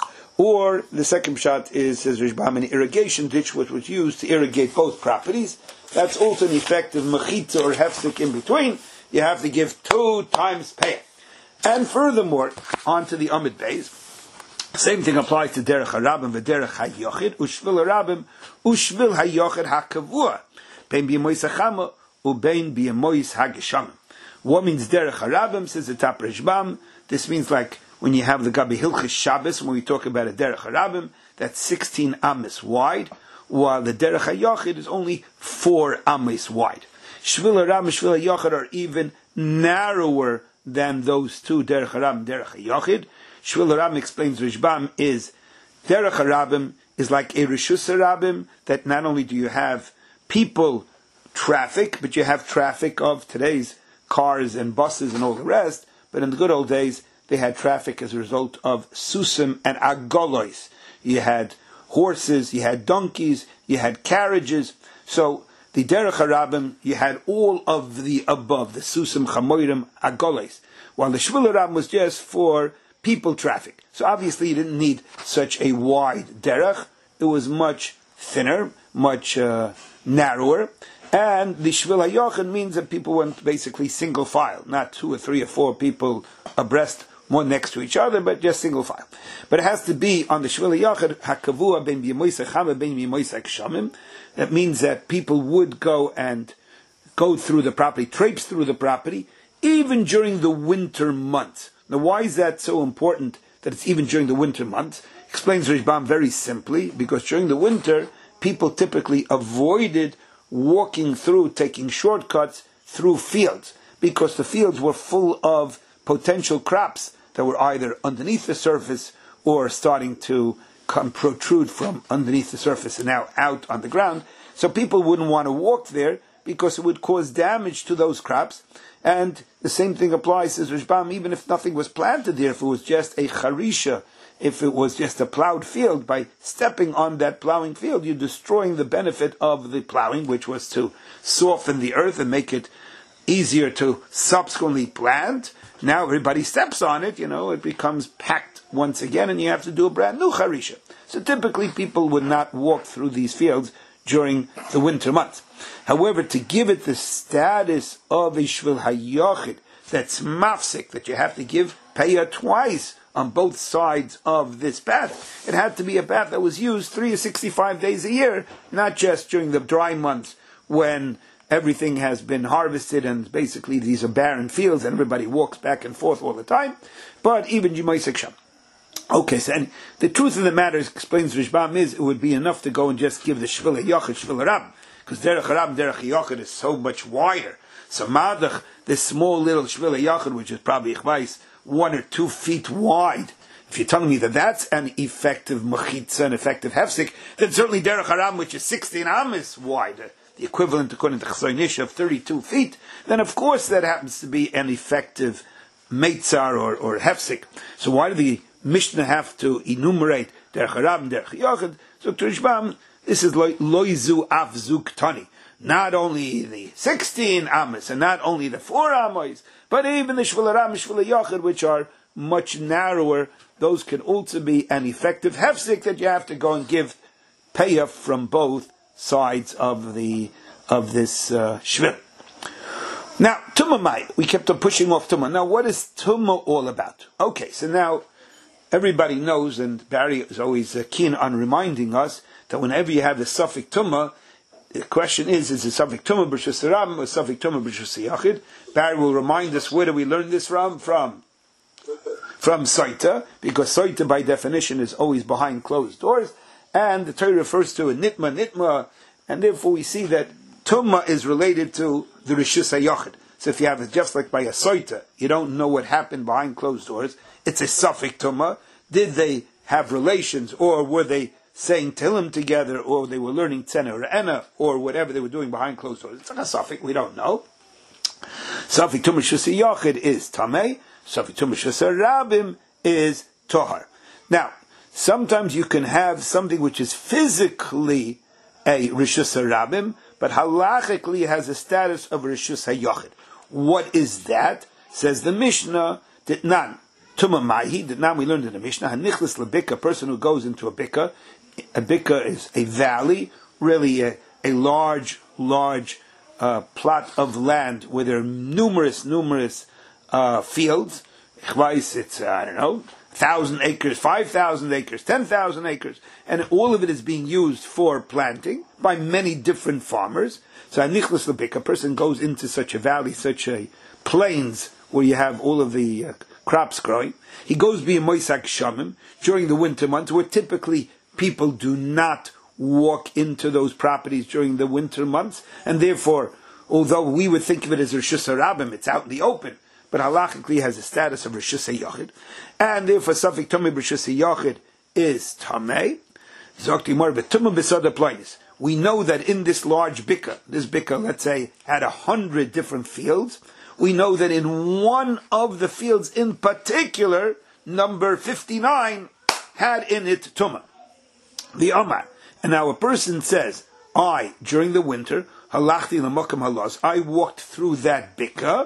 Or the second shot is, says Rishbam, an irrigation ditch which was used to irrigate both properties. That's also an effective mechitza or hefsek in between. You have to give two times pay. And furthermore, onto the Amid Beis, same thing applies to Derech HaRabim v'Derech HaYochid, Ushvil HaRabim, Ushvil HaYochid HaKavua, Bein B'yemois HaChama, Ubein B'yemois HaGeshamim. What means Derech HaRabim, says the Tap Rishbam? This means like when you have the Gabi Hilchis Shabbos, when we talk about a Derech HaRabim, that's sixteen amis wide, while the Derech HaYochid is only four amis wide. Shvil HaRabim, Shvil HaYochid are even narrower than those two, Derech HaRabim, Derech HaYochid. Shvil HaRabim, explains Rishbam, is Derech HaRabim is like a Rishus HaRabim, that not only do you have people traffic, but you have traffic of today's cars and buses and all the rest, but in the good old days, they had traffic as a result of susim and agolois. You had horses, you had donkeys, you had carriages. So the Derech HaRabim, you had all of the above, the susim, chamoirim, agolois, while the Shvil HaRabim was just for people traffic. So obviously you didn't need such a wide derech. It was much thinner, much uh, narrower. And the Shvil HaYochid means that people went basically single file, not two or three or four people abreast, one next to each other, but just single file. But it has to be on the Shvil HaYochid, HaKavua ben b'yemois HaChama ben b'yemois HaGeshamim. That means that people would go and go through the property, traipse through the property, even during the winter months. Now, why is that so important that it's even during the winter months? Explains Rishbam very simply, because during the winter, people typically avoided walking through, taking shortcuts through fields, because the fields were full of potential crops that were either underneath the surface or starting to come protrude from underneath the surface and now out on the ground. So people wouldn't want to walk there because it would cause damage to those crops. And the same thing applies, says Rishbam, even if nothing was planted there, if it was just a charisha, if it was just a plowed field, by stepping on that plowing field, you're destroying the benefit of the plowing, which was to soften the earth and make it easier to subsequently plant. Now everybody steps on it, you know, it becomes packed once again, and you have to do a brand new charisha. So typically people would not walk through these fields during the winter months. However, to give it the status of a Shvil HaYochid, that's mafsik, that you have to give payah twice on both sides of this path, it had to be a path that was used three hundred sixty-five days a year, not just during the dry months when everything has been harvested and basically these are barren fields and everybody walks back and forth all the time, but even Jimois HaGeshamim. Okay, so and the truth of the matter, explains Rishbam, is it would be enough to go and just give the Shvil HaYochid, Shvil HaRabim, because Derech HaRabim, Derech HaYochid is so much wider. So Madach, this small little Shvil HaYochid, which is probably one or two feet wide, if you're telling me that that's an effective mechitza, an effective hefsek, then certainly Derech HaRabim, which is sixteen amis wide, the equivalent according to Chasson Ish of thirty-two feet, then of course that happens to be an effective meitzar or, or hefsek. So why do the Mishnah have to enumerate Derech HaRabim, Derech HaYochid? So to Rishbam, this is loizu afzuk tani. Not only the sixteen amas and not only the four amas, but even the Shvil HaRabim, Shvil HaYochid, which are much narrower, those can also be an effective hefsek that you have to go and give payah from both sides of the of this uh, shvil. Now, Tumah Mai, we kept on pushing off Tumah. Now, what is Tumah all about? Okay, so now everybody knows, and Barry is always uh, keen on reminding us that whenever you have the suffix Tumah, the question is, is it suffix Tumah b'Rishus HaRabim or suffix Tumah b'Rishus HaYochid? Barry will remind us, where do we learn this from? From From Saita, because Saita by definition is always behind closed doors, and the Torah refers to a nitma, nitma, and therefore we see that Tumah is related to the Rishus HaYachid. So if you have it just like by a soita, you don't know what happened behind closed doors, it's a suffix tumah. Did they have relations, or were they saying Tehillim together, or they were learning Tzena or Ena, or whatever they were doing behind closed doors? It's like a suffix, we don't know. Suffix tumah Rishus HaYachid is tamei, suffix tumah Rishus HaRabim is tohar. Now, sometimes you can have something which is physically a Rishus HaRabim, but halachically has a status of Rishus HaYachid. What is that? Says the Mishnah, Ditnan, Tumah Maihi, Ditnan we learned in the Mishnah, Hanichlis Lebika, a person who goes into a Bika. A Bika is a valley, really a, a large, large uh, plot of land where there are numerous, numerous uh, fields. It's, uh, I don't know, thousand acres, five thousand acres, ten thousand acres, and all of it is being used for planting by many different farmers. So a nichlas lebik, a person goes into such a valley, such a plains where you have all of the uh, crops growing. He goes being moisak shamim during the winter months, where typically people do not walk into those properties during the winter months, and therefore, although we would think of it as Rishus HaRabim, it's out in the open, but halachically has a status of Rishus HaYachid, and therefore suffix tumah Rishus HaYachid is tamei. Zokti mor betumah besada plainis. We know that in this large bika, this bika, let's say, had a hundred different fields. We know that in one of the fields in particular, number fifty-nine, had in it tumah, the Amar. And now a person says, I, during the winter, halachti l'makam halas, I walked through that bika,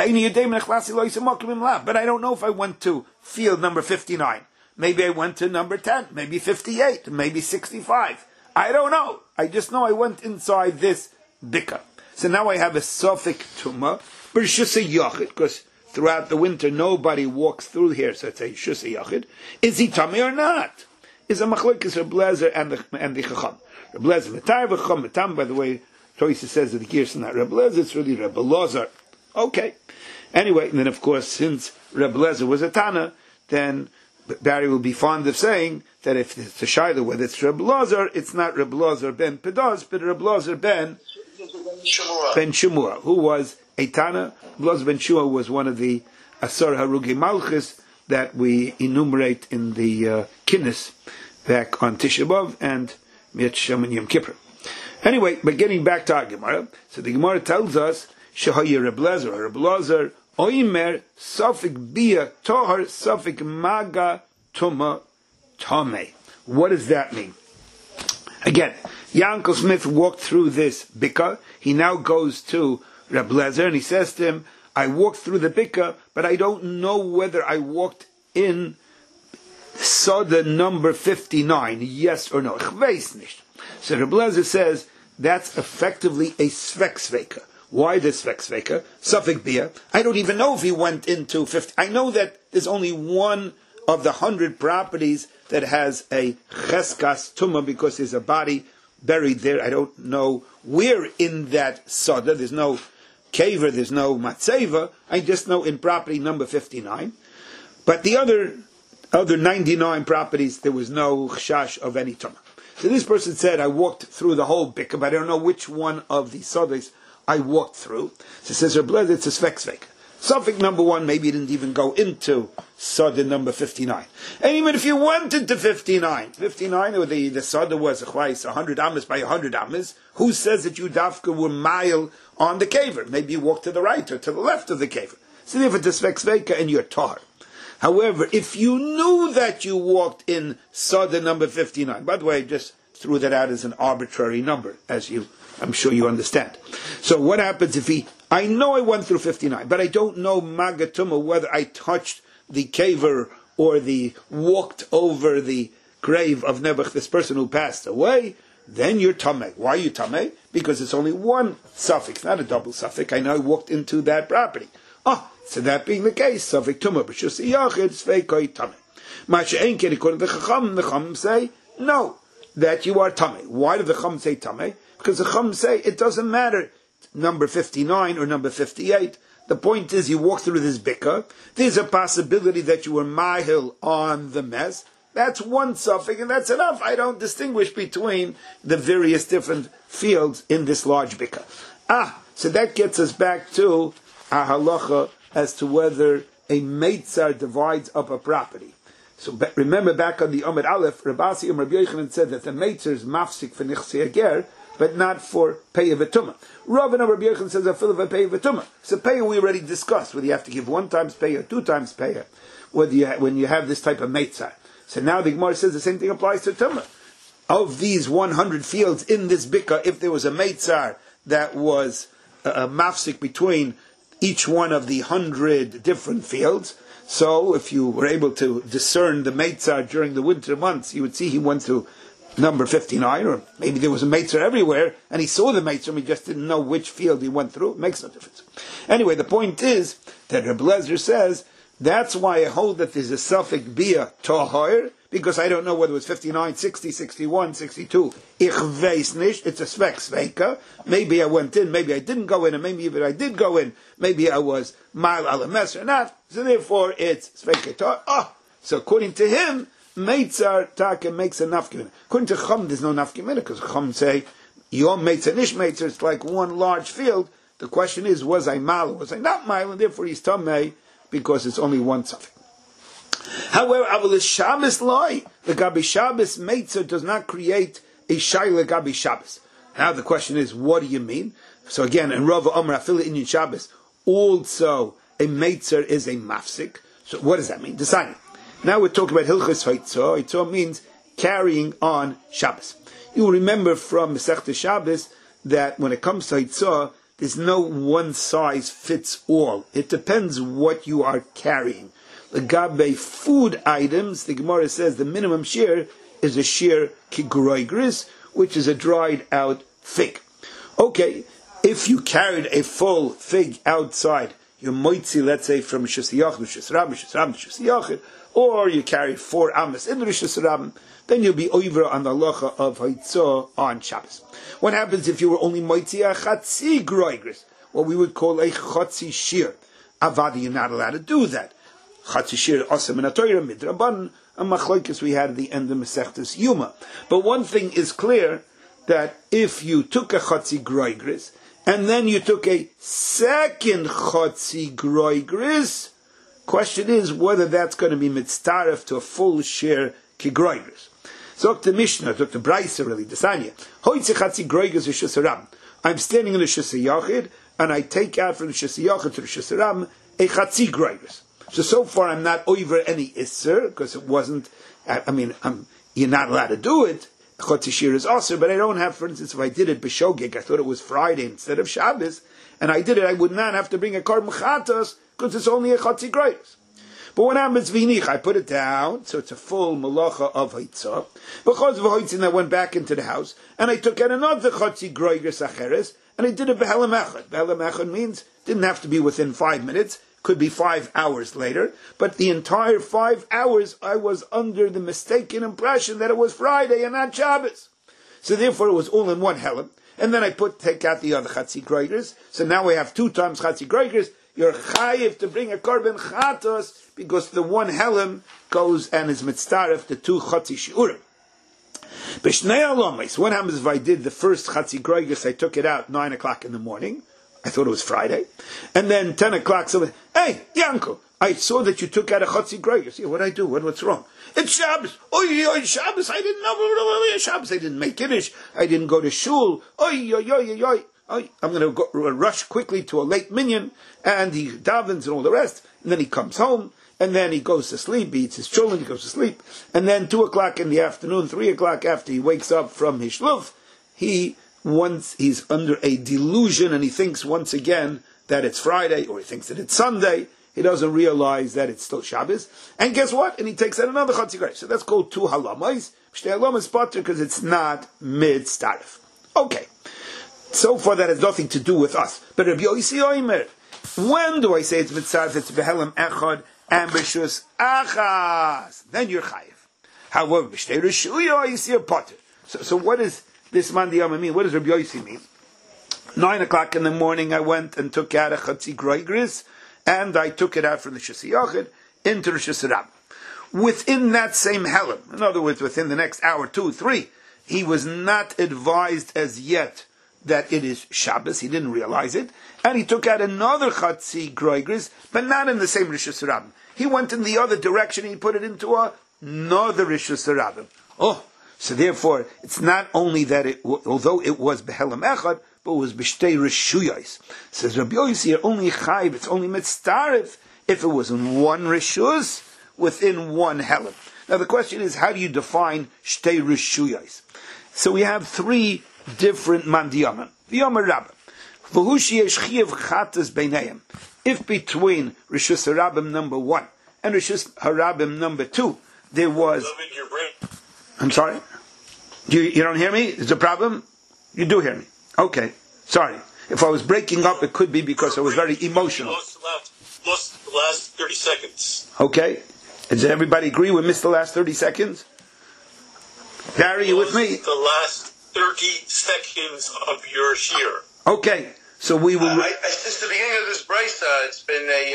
but I don't know if I went to field number fifty-nine. Maybe I went to number ten, maybe fifty-eight, maybe sixty-five. I don't know. I just know I went inside this bika. So now I have a suffix tumah, Rishus HaYachid, because throughout the winter nobody walks through here, so it's a Rishus HaYachid. Is he tamei or not? Is a machlokes Reb Lezer and the and the Chacham. Reb Lezer v'tar v'chacham v'tam. By the way, Toysa says that the gears not Reb Lezer, it's really Reb Elazar. Okay. Anyway, and then of course, since Reb Lezer was a Tana, then Barry will be fond of saying that if it's a Shaila, whether it's Reb Elazar, it's not Reb Elazar ben Pedoz, but Reb Elazar ben Shemua. Ben Shemua, who was a Tana. Reb Elazar ben Shemua was one of the Asar Harugi Malchus that we enumerate in the uh, Kinnis back on Tisha B'Av and Miat Shem and Yom Kippur. Anyway, but getting back to our Gemara, so the Gemara tells us Shehaya Reb Lezer, Reb Lezer Oimer Safik Bia Tohar Safik Maga Tuma Tame. What does that mean? Again, Yankel Smith walked through this bika. He now goes to Reb Lezer and he says to him, I walked through the bika, but I don't know whether I walked in Soda number fifty-nine, yes or no. Ich weiß nicht. So Reb Lezer says that's effectively a svek-sveka. Why the svek-sveka? Safik bia. I don't even know if he went into fifty. I know that there's only one of the hundred properties that has a cheskas tumah because there's a body buried there. I don't know where in that soda. There's no kaver, there's no matzeva. I just know in property number fifty-nine. But the other other ninety-nine properties, there was no chash of any tumah. So this person said, I walked through the whole bikah, but I don't know which one of the sodas I walked through. So it says, it's a svek svek. Suffix number one, maybe you didn't even go into Sada number fifty-nine. And even if you went into fifty-nine, fifty-nine, or the, the Sada was a one hundred amas by one hundred amas, who says that you dafka were mile on the kaver? Maybe you walked to the right or to the left of the kaver. So if it's a svek sveka and you're tar. However, if you knew that you walked in Sada number fifty-nine, by the way, I just threw that out as an arbitrary number, as you, I'm sure you understand. So what happens if he, I know I went through fifty-nine, but I don't know Magatuma, whether I touched the kaver or the walked over the grave of Nebuch, this person who passed away, then you're tamei. Why are you tamei? Because it's only one suffix, not a double suffix. I know I walked into that property. Ah, so that being the case, suffix tumah, but just yachid sveikoi tamei. Masha'en kid, according to the Chacham, the Chacham say, no, that you are tamei. Why do the Chacham say tamei? Because the Chacham say it doesn't matter number fifty-nine or number fifty-eight. The point is you walk through this bikah. There's a possibility that you were mahil on the mess. That's one suffix, and that's enough. I don't distinguish between the various different fields in this large bikah. Ah, so that gets us back to our halacha as to whether a meitzar divides up a property. So remember back on the Amud Aleph, Rabasi and Rabbi Yochanan said that the meitzar is mafsik for nichsi ager, but not for pei v'tumah. Rav and Rabbi Yochanan says a fill of a pei v'tumah. So pei we already discussed whether you have to give one times pei or two times pei, whether you ha- when you have this type of meitzar. So now the Gemara says the same thing applies to tumah. Of these one hundred fields in this bika, if there was a meitzar that was a, a mafsik between each one of the hundred different fields, so if you were able to discern the meitzar during the winter months, you would see he went to number fifty-nine, or maybe there was a meitzar everywhere, and he saw the meitzar, and he just didn't know which field he went through. It makes no difference. Anyway, the point is that Reb Lezer says, that's why I hold that there's a suffix bia tahor, because I don't know whether it was fifty-nine, sixty, sixty-one, sixty-two. Ich weiß nicht. It's a svek sveika. Maybe I went in, maybe I didn't go in, and maybe even I did go in, maybe I was mal alames or not. So therefore, it's sveika. Oh, so according to him, meitzar taka makes a nafkimina. According to Chum, there's no nafkimina, because Chum say, yom meitzar nish meitzar, it's like one large field. The question is, was I mal or was I not mal, and therefore he's tamei, because it's only one suffix. However, Aval Shabbos lie. The Gabi Shabbos Meitzar does not create a Shaila Gabi Shabbos. Now the question is, what do you mean? So again, in Rava Omer Afila Inyan Shabbos, also a Meitzar is a Mafsik. So what does that mean? Deciding. Now we're talking about Hilchos Haitzah. Haitzah means carrying on Shabbos. You remember from Masechta Shabbos that when it comes to Haitzah, there's no one size fits all. It depends what you are carrying. The gabe food items, the Gemara says the minimum shear is a shear kigroigris, which is a dried out fig. Okay, if you carried a full fig outside, your moitzi, let's say from Rishus Yachid, Rishus Rab, Rishus Rab, Rishus Yachid, or you carried four amas in Rishus Rab, then you'll be over on the halacha of Haitzah on Shabbos. What happens if you were only moitzi a chatzi groigris, what we would call a chatzi shear? Avadi, you're not allowed to do that. Chatzi shear asam in a Torah midraban, a machlokes we had at the end of Masechtas Yuma. But one thing is clear, that if you took a chatzi groigris and then you took a second chatzi groigris, question is whether that's going to be mitzaref to a full shear kigroigris. So the Mishnah, the Braisa really, the Sanya. Hoitze chatzi groigris Rishus Haram. I'm standing in the Rishus Yachid and I take out from the Rishus Yachid to the Rishus Haram a chatzi groigris. So, so far I'm not over any Isser, because it wasn't, I, I mean, I'm, you're not allowed to do it. Chotzi Shir is also, but I don't have, for instance, if I did it B'shogeg, I thought it was Friday instead of Shabbos, and I did it, I would not have to bring a Korban Chatos, because it's only a Chotzi Grois. But when happens Vinich, I put it down, so it's a full Malacha of Haitzah. Because of Haitzah, I went back into the house, and I took out another Chotzi Grois Acheres, and I did it Behelam Echad. Behelam Echad means, didn't have to be within five minutes, could be five hours later, but the entire five hours I was under the mistaken impression that it was Friday and not Shabbos. So therefore it was all in one helam. And then I put, take out the other Chatzi Groigers. So now we have two times Chatzi Groigers. You're chayiv to bring a Korban Chatos because the one helam goes and is mitzaref the two Chatzi Shiurim. B'shnei alamis, what happens if I did the first Chatzi Groigers, I took it out nine o'clock in the morning, I thought it was Friday. And then ten o'clock, somebody, hey, Yanko, I saw that you took out a Chatzi Groigers. Yeah, what did I do? What, what's wrong? It's Shabbos. Oy, oy, Shabbos. I didn't know. Shabbos. I didn't make Kiddush. I didn't go to shul. Oy, oy, oy, oy, oy. I'm going to go, rush quickly to a late minyan, and he davens and all the rest. And then he comes home, and then he goes to sleep. He eats his children, he goes to sleep. And then two o'clock in the afternoon, three o'clock after he wakes up from his shluf, he once he's under a delusion and he thinks once again that it's Friday, or he thinks that it's Sunday, he doesn't realize that it's still Shabbos. And guess what? And he takes out another Chatzi Grois. So that's called two halamais. Shtei halamas pater because it's not mid-starif. Okay. So far that has nothing to do with us. But Rabbi Yossi Omer, when do I say it's mitzaref? It's behelam echad and b'shus achas. Then you're chayiv. However, b'shtei rishuya you see a pater. So, so what is this man diyama mean? What does Rabbi Yossi mean? Nine o'clock in the morning, I went and took out a Chatzi Groigris, and I took it out from the Rishus Yachid into the Rishus Rab. Within that same helam, in other words, within the next hour, two, three, he was not advised as yet that it is Shabbos, he didn't realize it, and he took out another Chatzi Groigris, but not in the same Rishus Rabbim. He went in the other direction, and he put it into a, another Rishus Rabbim. Oh, so therefore, it's not only that it, although it was Behelam Echad, but it was B'shtei Rishuyos. Says Rabbi Yossi, you're only Chayv, it's only Mitztarif, if it was in one Rishus, within one Helam. Now the question is, how do you define Shtei Rishuyos? So we have three different Mandiyaman. V'yomer Rabbah. V'hu sheyesh chiyav chatas beineim. If between Rishus Harabim number one and Rishus Harabim number two, there was... I'm sorry? You, you don't hear me? Is there a problem? You do hear me. Okay. Sorry. If I was breaking up, it could be because I was very emotional.
Lost the last thirty seconds.
Okay. Does everybody agree we missed the last thirty seconds? Barry, you with me?
The last thirty seconds of your shear.
Okay. So we will...
Uh, I, I, since the beginning of this Bryce, uh, it's been a...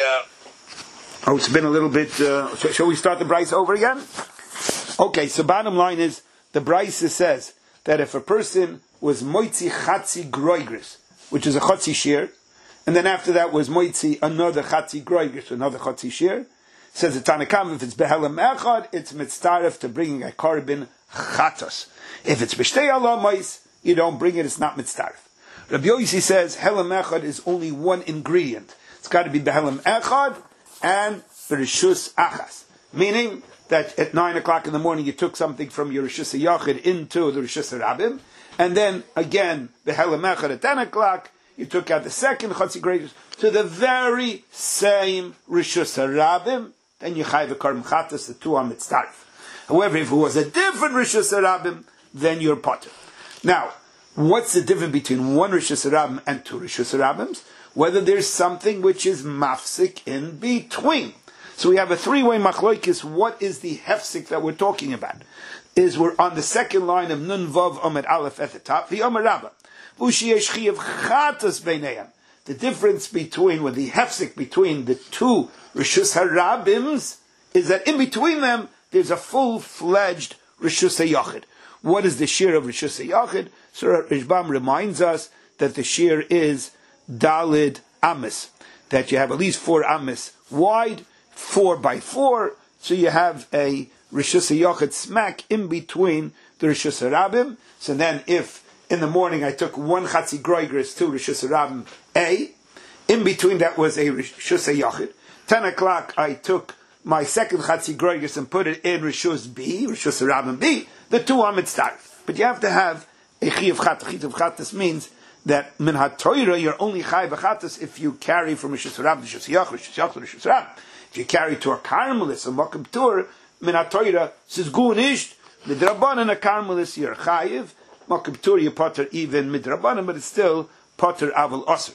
Uh...
Oh, it's been a little bit... Uh, sh- shall we start the Bryce over again? Okay, so bottom line is, the Bryce says that if a person was moitzi chatzi groigris, which is a chatzi shear, and then after that was moitzi another chatzi groigris, another chatzi shear, says the Tanakam, if it's behelam echad, it's mitztaref to bringing a korban chatos. If it's b'shtei alamais, you don't bring it, it's not mitztaref. Rabbi Yossi says, helam echad is only one ingredient. It's got to be behelam echad and bereshus achas. Meaning that at nine o'clock in the morning you took something from your Rishus HaYachid into the Rishus HaRabim, and then again, behelam echad at ten o'clock, you took out the second Chatzi Greitus to the very same Rishus HaRabim, then you chayv a korban chatas, the two are mitztaref. However, if it was a different Rishus HaRabim, then you're potter. Now, what's the difference between one Rishus HaRabim and two Rishus HaRabims? Whether there's something which is mafsik in between. So we have a three-way machloikis. What is the hefsik that we're talking about? Is we're on the second line of Nun Vav Omer Aleph at the top, the Omer Rabbah. V'u'sheyesh chiyav chatas beinayim. The difference between, with the hefsik between the two Rishus HaRabims, is that in between them, there's a full-fledged Rishus HaYachid. What is the shear of Rishus HaYachid? So Rishbam reminds us that the shear is Dalid Amis, that you have at least four Amis wide, four by four, so you have a Rishus HaYachid smack in between the Rishus HaRabim. So then if in the morning I took one Chatzi Groigris to Rishus HaRabim A, in between that was a Rishus HaYachid. Ten o'clock I took my second Chatzi Groigris and put it in Rishus B, Rishus HaRabim B, the two are mitztaref. But you have to have a Chiyav Chatas. Chiyav Chatas means that min ha-Torah you're only Chayav Chatas if you carry from Rishus HaRabim, Rishus HaYachid, Rishus HaYachid, Rishus HaRabim. If you carry to a Karmelis, a Makam Tur, min ha-Torah says Gunisht, midrabanan a Karmelis you're Chayiv, Makam Tur you potter even midrabanan, but it's still potter aval osir.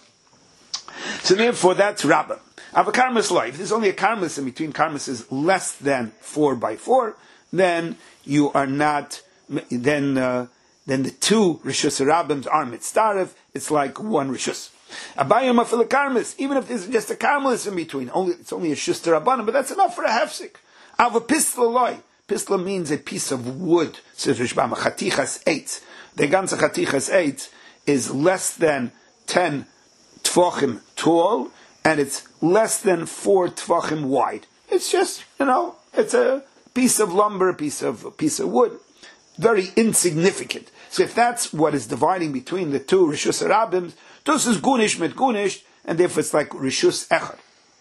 So therefore that's Rabbah. I have a Karmelis life. There's only a Karmelis in between. Karmelis is less than four by four. Then you are not. Then uh, then the two Rishus HaRabims are mitztaref. It's like one Rishus. Abayim afil Karmelis. Even if there's just a Karmelis in between, only it's only a Shus Rabbanim, but that's enough for a hefsik. I have a pistla loy. Pistla means a piece of wood. Says Rishbam, a chatichas eitz. The ganze chatichas eitz is less than ten tefachim tall, and it's less than four tefachim wide. It's just, you know, it's a piece of lumber, a piece of a piece of wood, very insignificant. So if that's what is dividing between the two Rishus HaRabims, this is Gunish mit Gunish, and therefore it's like Rishus Echad.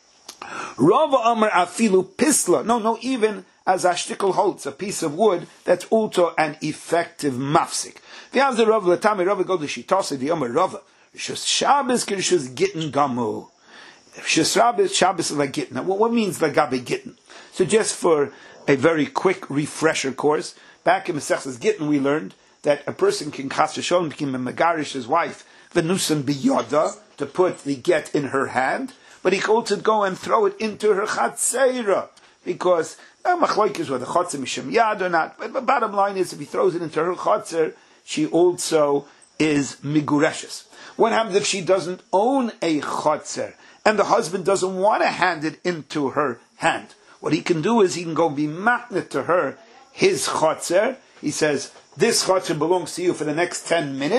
Rava Amar Afilu Pisla, no, no, even as Ashtikal holds, a piece of wood, that's also an effective mafsik. The other Rava Latami Rava go to Shitose, the Amar Rava, Rishus Shabbos, Rishus Gittin Gamu. Rishus Shabbos, Shabbos is like Gittin. Now, what means Lagabe Gittin? So just for a very quick refresher course, back in Masechtas Gittin we learned that a person can chas v'sholom become a megarish his wife, v'nusan biyoda, to put the get in her hand, but he could also go and throw it into her chatzeira, because machloik is whether chatzer misham yad or not. But the bottom line is, if he throws it into her chatzer, she also is migureshes. What happens if she doesn't own a chatzer and the husband doesn't want to hand it into her hand? What he can do is he can go be matnet to her his chatzer. He says, this chatzer belongs to you for the next ten minutes.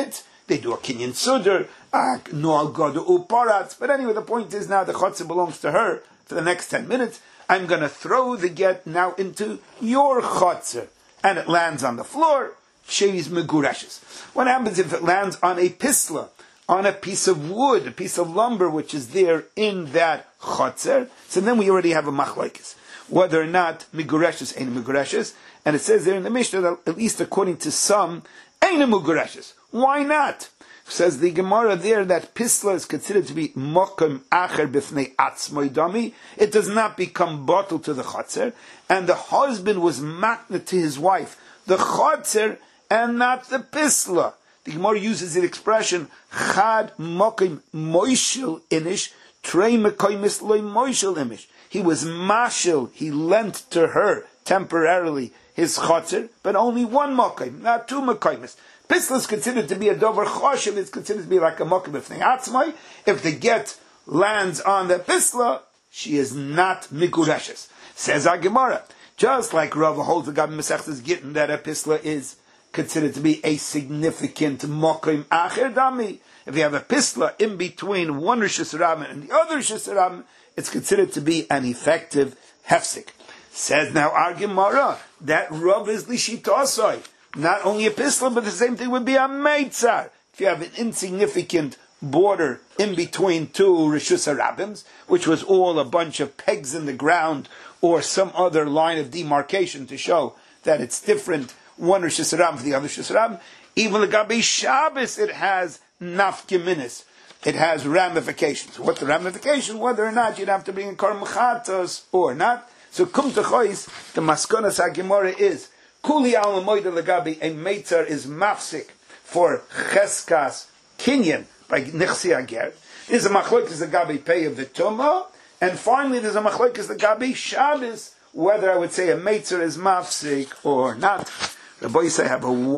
they do a kinyan sudar, noal godu uparatz. But anyway, the point is now the chotzer belongs to her for the next ten minutes. I'm going to throw the get now into your chotzer, and it lands on the floor. She's megureshes. What happens if it lands on a pisla, on a piece of wood, a piece of lumber which is there in that chotzer? So then we already have a machlokes, whether or not megureshes ain't megureshes. And it says there in the Mishnah that at least according to some, ain't megureshes. Why not? Says the Gemara there that pisla is considered to be mokum acher b'fnei atzmoi dami. It does not become bottled to the chotzer, and the husband was matna to his wife the chotzer and not the pisla. The Gemara uses the expression chad mokim moishel inish trei mekoimis loy moishel imish. He was mashil, he lent to her temporarily his chotzer, but only one mokim, not two mokimis. Pisla is considered to be a dover choshev. It's considered to be like a mokim b'fnei atzmai. If the get lands on the pisla, she is not migureshes. Says our Gemara, just like Rava holds the Gabi Masechtas Gittin that a pisla is considered to be a significant mokim acher dami. If you have a pisla in between one Rosh Hashanah and the other Rosh Hashanah, it's considered to be an effective hefsek. Says now our Gemara that Rav is lishitosai. Not only a pisla, but the same thing would be a meitzar. If you have an insignificant border in between two Rishus Harabims, which was all a bunch of pegs in the ground or some other line of demarcation to show that it's different, one Rishus Harabim for the other Rishus Harabim, even the Gabi Shabbos, it has nafkiminis. It has ramifications. What the ramification? Whether or not you'd have to bring in Kar Mechatos or not. So kum techois, the Maskonas HaGemara is Kuli al moida legabi a meitzar is mafsik for cheskas kinyan by nichsi ager. There's a machlokes legabi pay of the tumah, and finally there's a machlokes legabi Shabbos whether I would say a meitzar is mafsik or not. The boys say have a